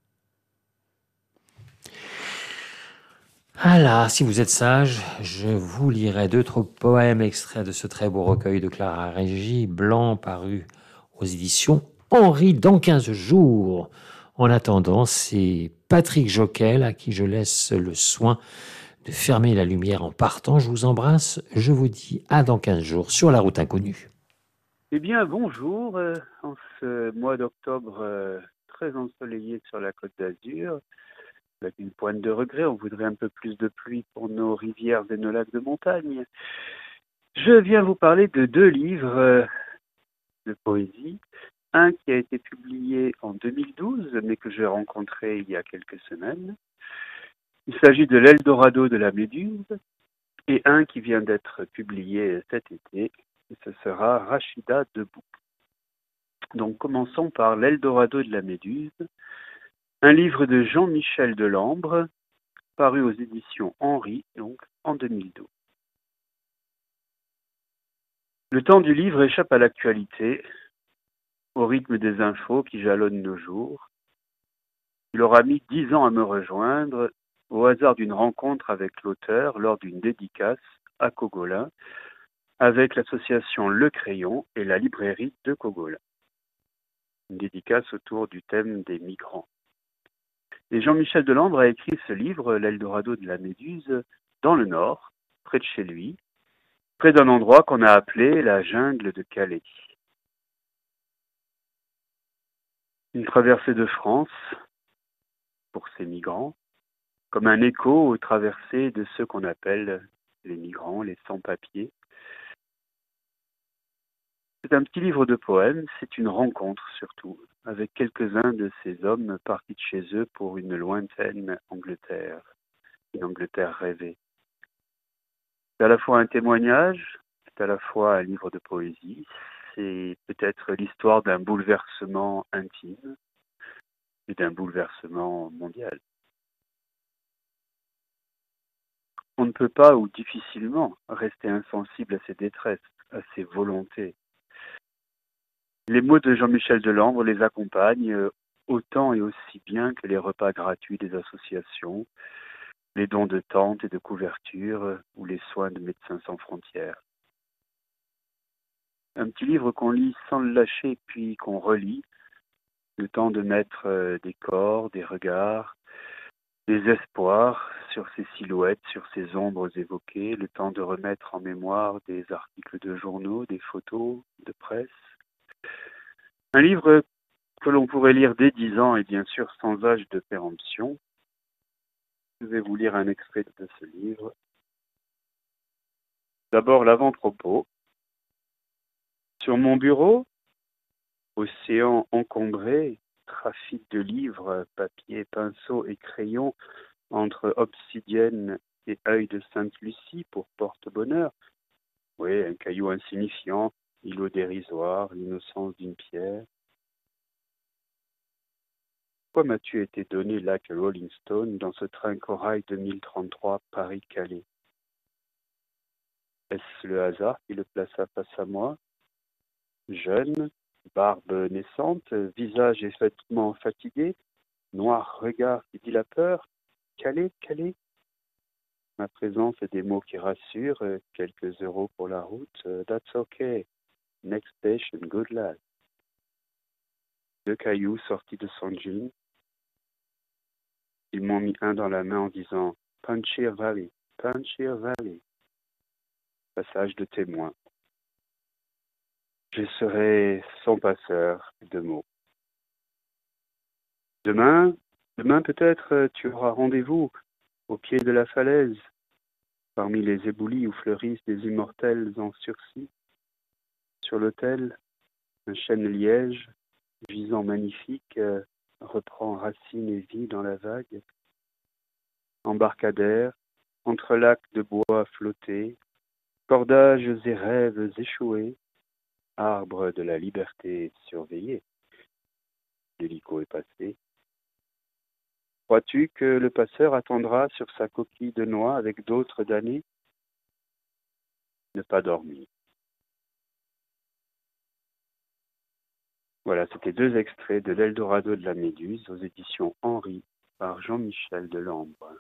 [SPEAKER 1] Ah là, si vous êtes sage, je vous lirai deux trois poèmes extraits de ce très beau recueil de Clara Régis, Blanc, paru aux éditions Henri dans quinze jours. En attendant, c'est Patrick Joquel à qui je laisse le soin de fermer la lumière en partant. Je vous embrasse, je vous dis à dans quinze jours sur la route inconnue.
[SPEAKER 10] Eh bien, bonjour, euh, en ce mois d'octobre euh, très ensoleillé sur la Côte d'Azur. Avec une pointe de regret, on voudrait un peu plus de pluie pour nos rivières et nos lacs de montagne. Je viens vous parler de deux livres euh, de poésie. Un qui a été publié en deux mille douze, mais que j'ai rencontré il y a quelques semaines. Il s'agit de l'Eldorado de la Méduse, et un qui vient d'être publié cet été, et ce sera Rachida debout. Donc commençons par l'Eldorado de la Méduse, un livre de Jean-Michel Delambre, paru aux éditions Henri, donc en deux mille douze. Le temps du livre échappe à l'actualité, au rythme des infos qui jalonnent nos jours. Il aura mis dix ans à me rejoindre, au hasard d'une rencontre avec l'auteur lors d'une dédicace à Cogolin, avec l'association Le Crayon et la librairie de Cogolin. Une dédicace autour du thème des migrants. Et Jean-Michel Delambre a écrit ce livre, L'Eldorado de la Méduse, dans le Nord, près de chez lui, près d'un endroit qu'on a appelé la jungle de Calais. Une traversée de France pour ces migrants, comme un écho aux traversées de ceux qu'on appelle les migrants, les sans-papiers. C'est un petit livre de poèmes, c'est une rencontre surtout, avec quelques-uns de ces hommes partis de chez eux pour une lointaine Angleterre, une Angleterre rêvée. C'est à la fois un témoignage, c'est à la fois un livre de poésie, c'est peut-être l'histoire d'un bouleversement intime et d'un bouleversement mondial. On ne peut pas ou difficilement rester insensible à ses détresses, à ses volontés. Les mots de Jean-Michel Delambre les accompagnent autant et aussi bien que les repas gratuits des associations, les dons de tentes et de couvertures ou les soins de Médecins sans frontières. Un petit livre qu'on lit sans le lâcher puis qu'on relit, le temps de mettre des corps, des regards, des espoirs sur ces silhouettes, sur ces ombres évoquées, le temps de remettre en mémoire des articles de journaux, des photos de presse. Un livre que l'on pourrait lire dès dix ans et bien sûr sans âge de péremption. Je vais vous lire un extrait de ce livre. D'abord l'avant-propos. Sur mon bureau, océan encombré, trafic de livres, papier, pinceau et crayon entre obsidienne et œil de Sainte-Lucie pour porte-bonheur. Oui, un caillou insignifiant, îlot dérisoire, l'innocence d'une pierre. Pourquoi m'as-tu été donné lac Rolling Stone dans ce train corail deux mille trente-trois Paris-Calais? Est-ce le hasard qui le plaça face à moi? Jeune, barbe naissante, visage effectivement fatigué, noir regard qui dit la peur. Calais, Calais. Ma présence est des mots qui rassurent, quelques euros pour la route. That's okay. Next station, good luck. Deux cailloux sortis de son jean. Ils m'ont mis un dans la main en disant Panchir Valley, Panchir Valley. Passage de témoin. je serai son passeur de mots. Demain, demain peut-être tu auras rendez-vous au pied de la falaise, parmi les éboulis où fleurissent des immortels en sursis. Sur l'autel, un chêne liège, gisant magnifique, euh, reprend racine et vie dans la vague. Embarcadère, entre lacs de bois flottés, cordages et rêves échoués, arbre de la liberté surveillée. L'hélico est passé. Crois-tu que le passeur attendra sur sa coquille de noix avec d'autres damnés? Ne pas dormir. Voilà, c'était deux extraits de l'Eldorado de la Méduse aux éditions Henri par Jean-Michel Delambre.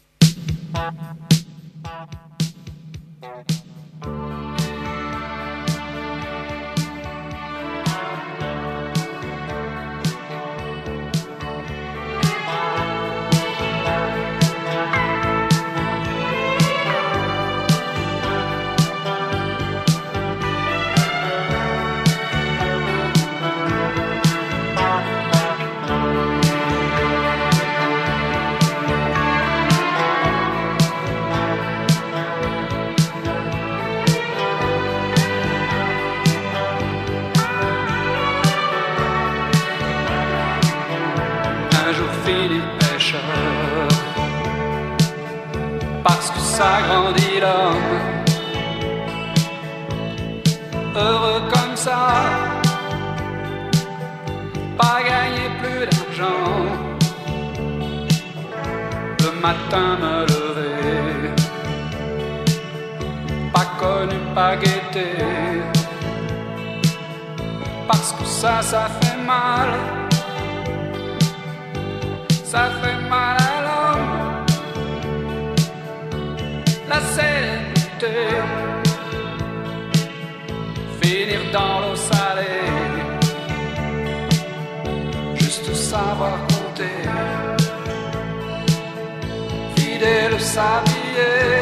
[SPEAKER 5] Parce que ça grandit l'homme, heureux comme ça, pas gagner plus d'argent, le matin me lever, pas connu, pas guetté, parce que ça, ça fait mal, ça fait mal à l'homme. La sérénité, finir dans l'eau salée, juste savoir compter, vider le sablier,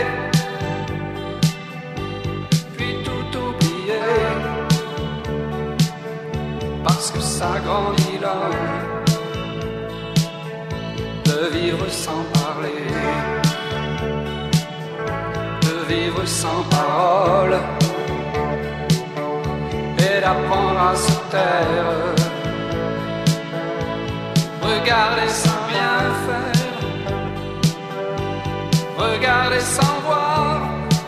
[SPEAKER 5] puis tout oublier, parce que ça grandit l'homme, de vivre sans parler, vivre sans parole et d'apprendre à se taire, regarder sans rien faire, regarder sans voir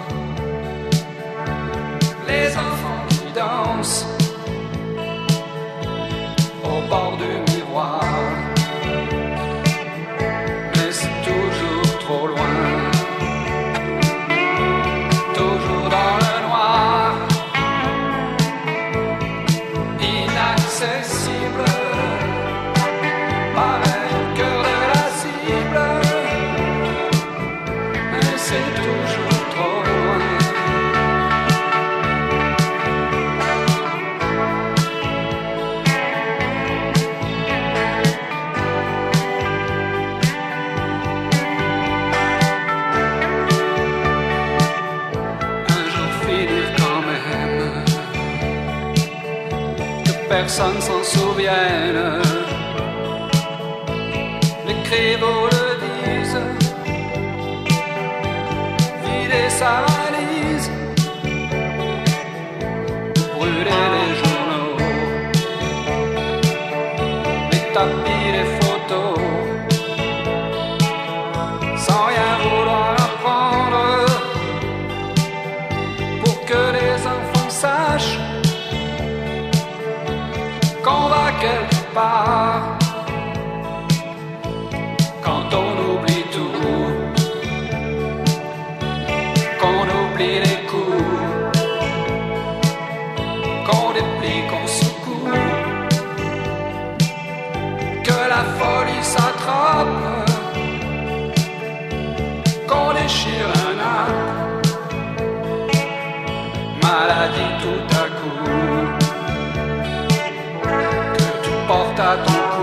[SPEAKER 5] les enfants qui dansent au bord du miroir, mais c'est toujours trop loin. Personne s'en souvienne, les créveaux le disent, vider sa valise, brûler les journaux, les tapis, les photos, sans rien vouloir apprendre, pour que les enfants sachent qu'on va quelque part, quand on oublie tout, qu'on oublie les coups, qu'on déplie, qu'on secoue, que la folie s'attrape, qu'on déchire un nappe, maladie tout à coup, porte à ton cou.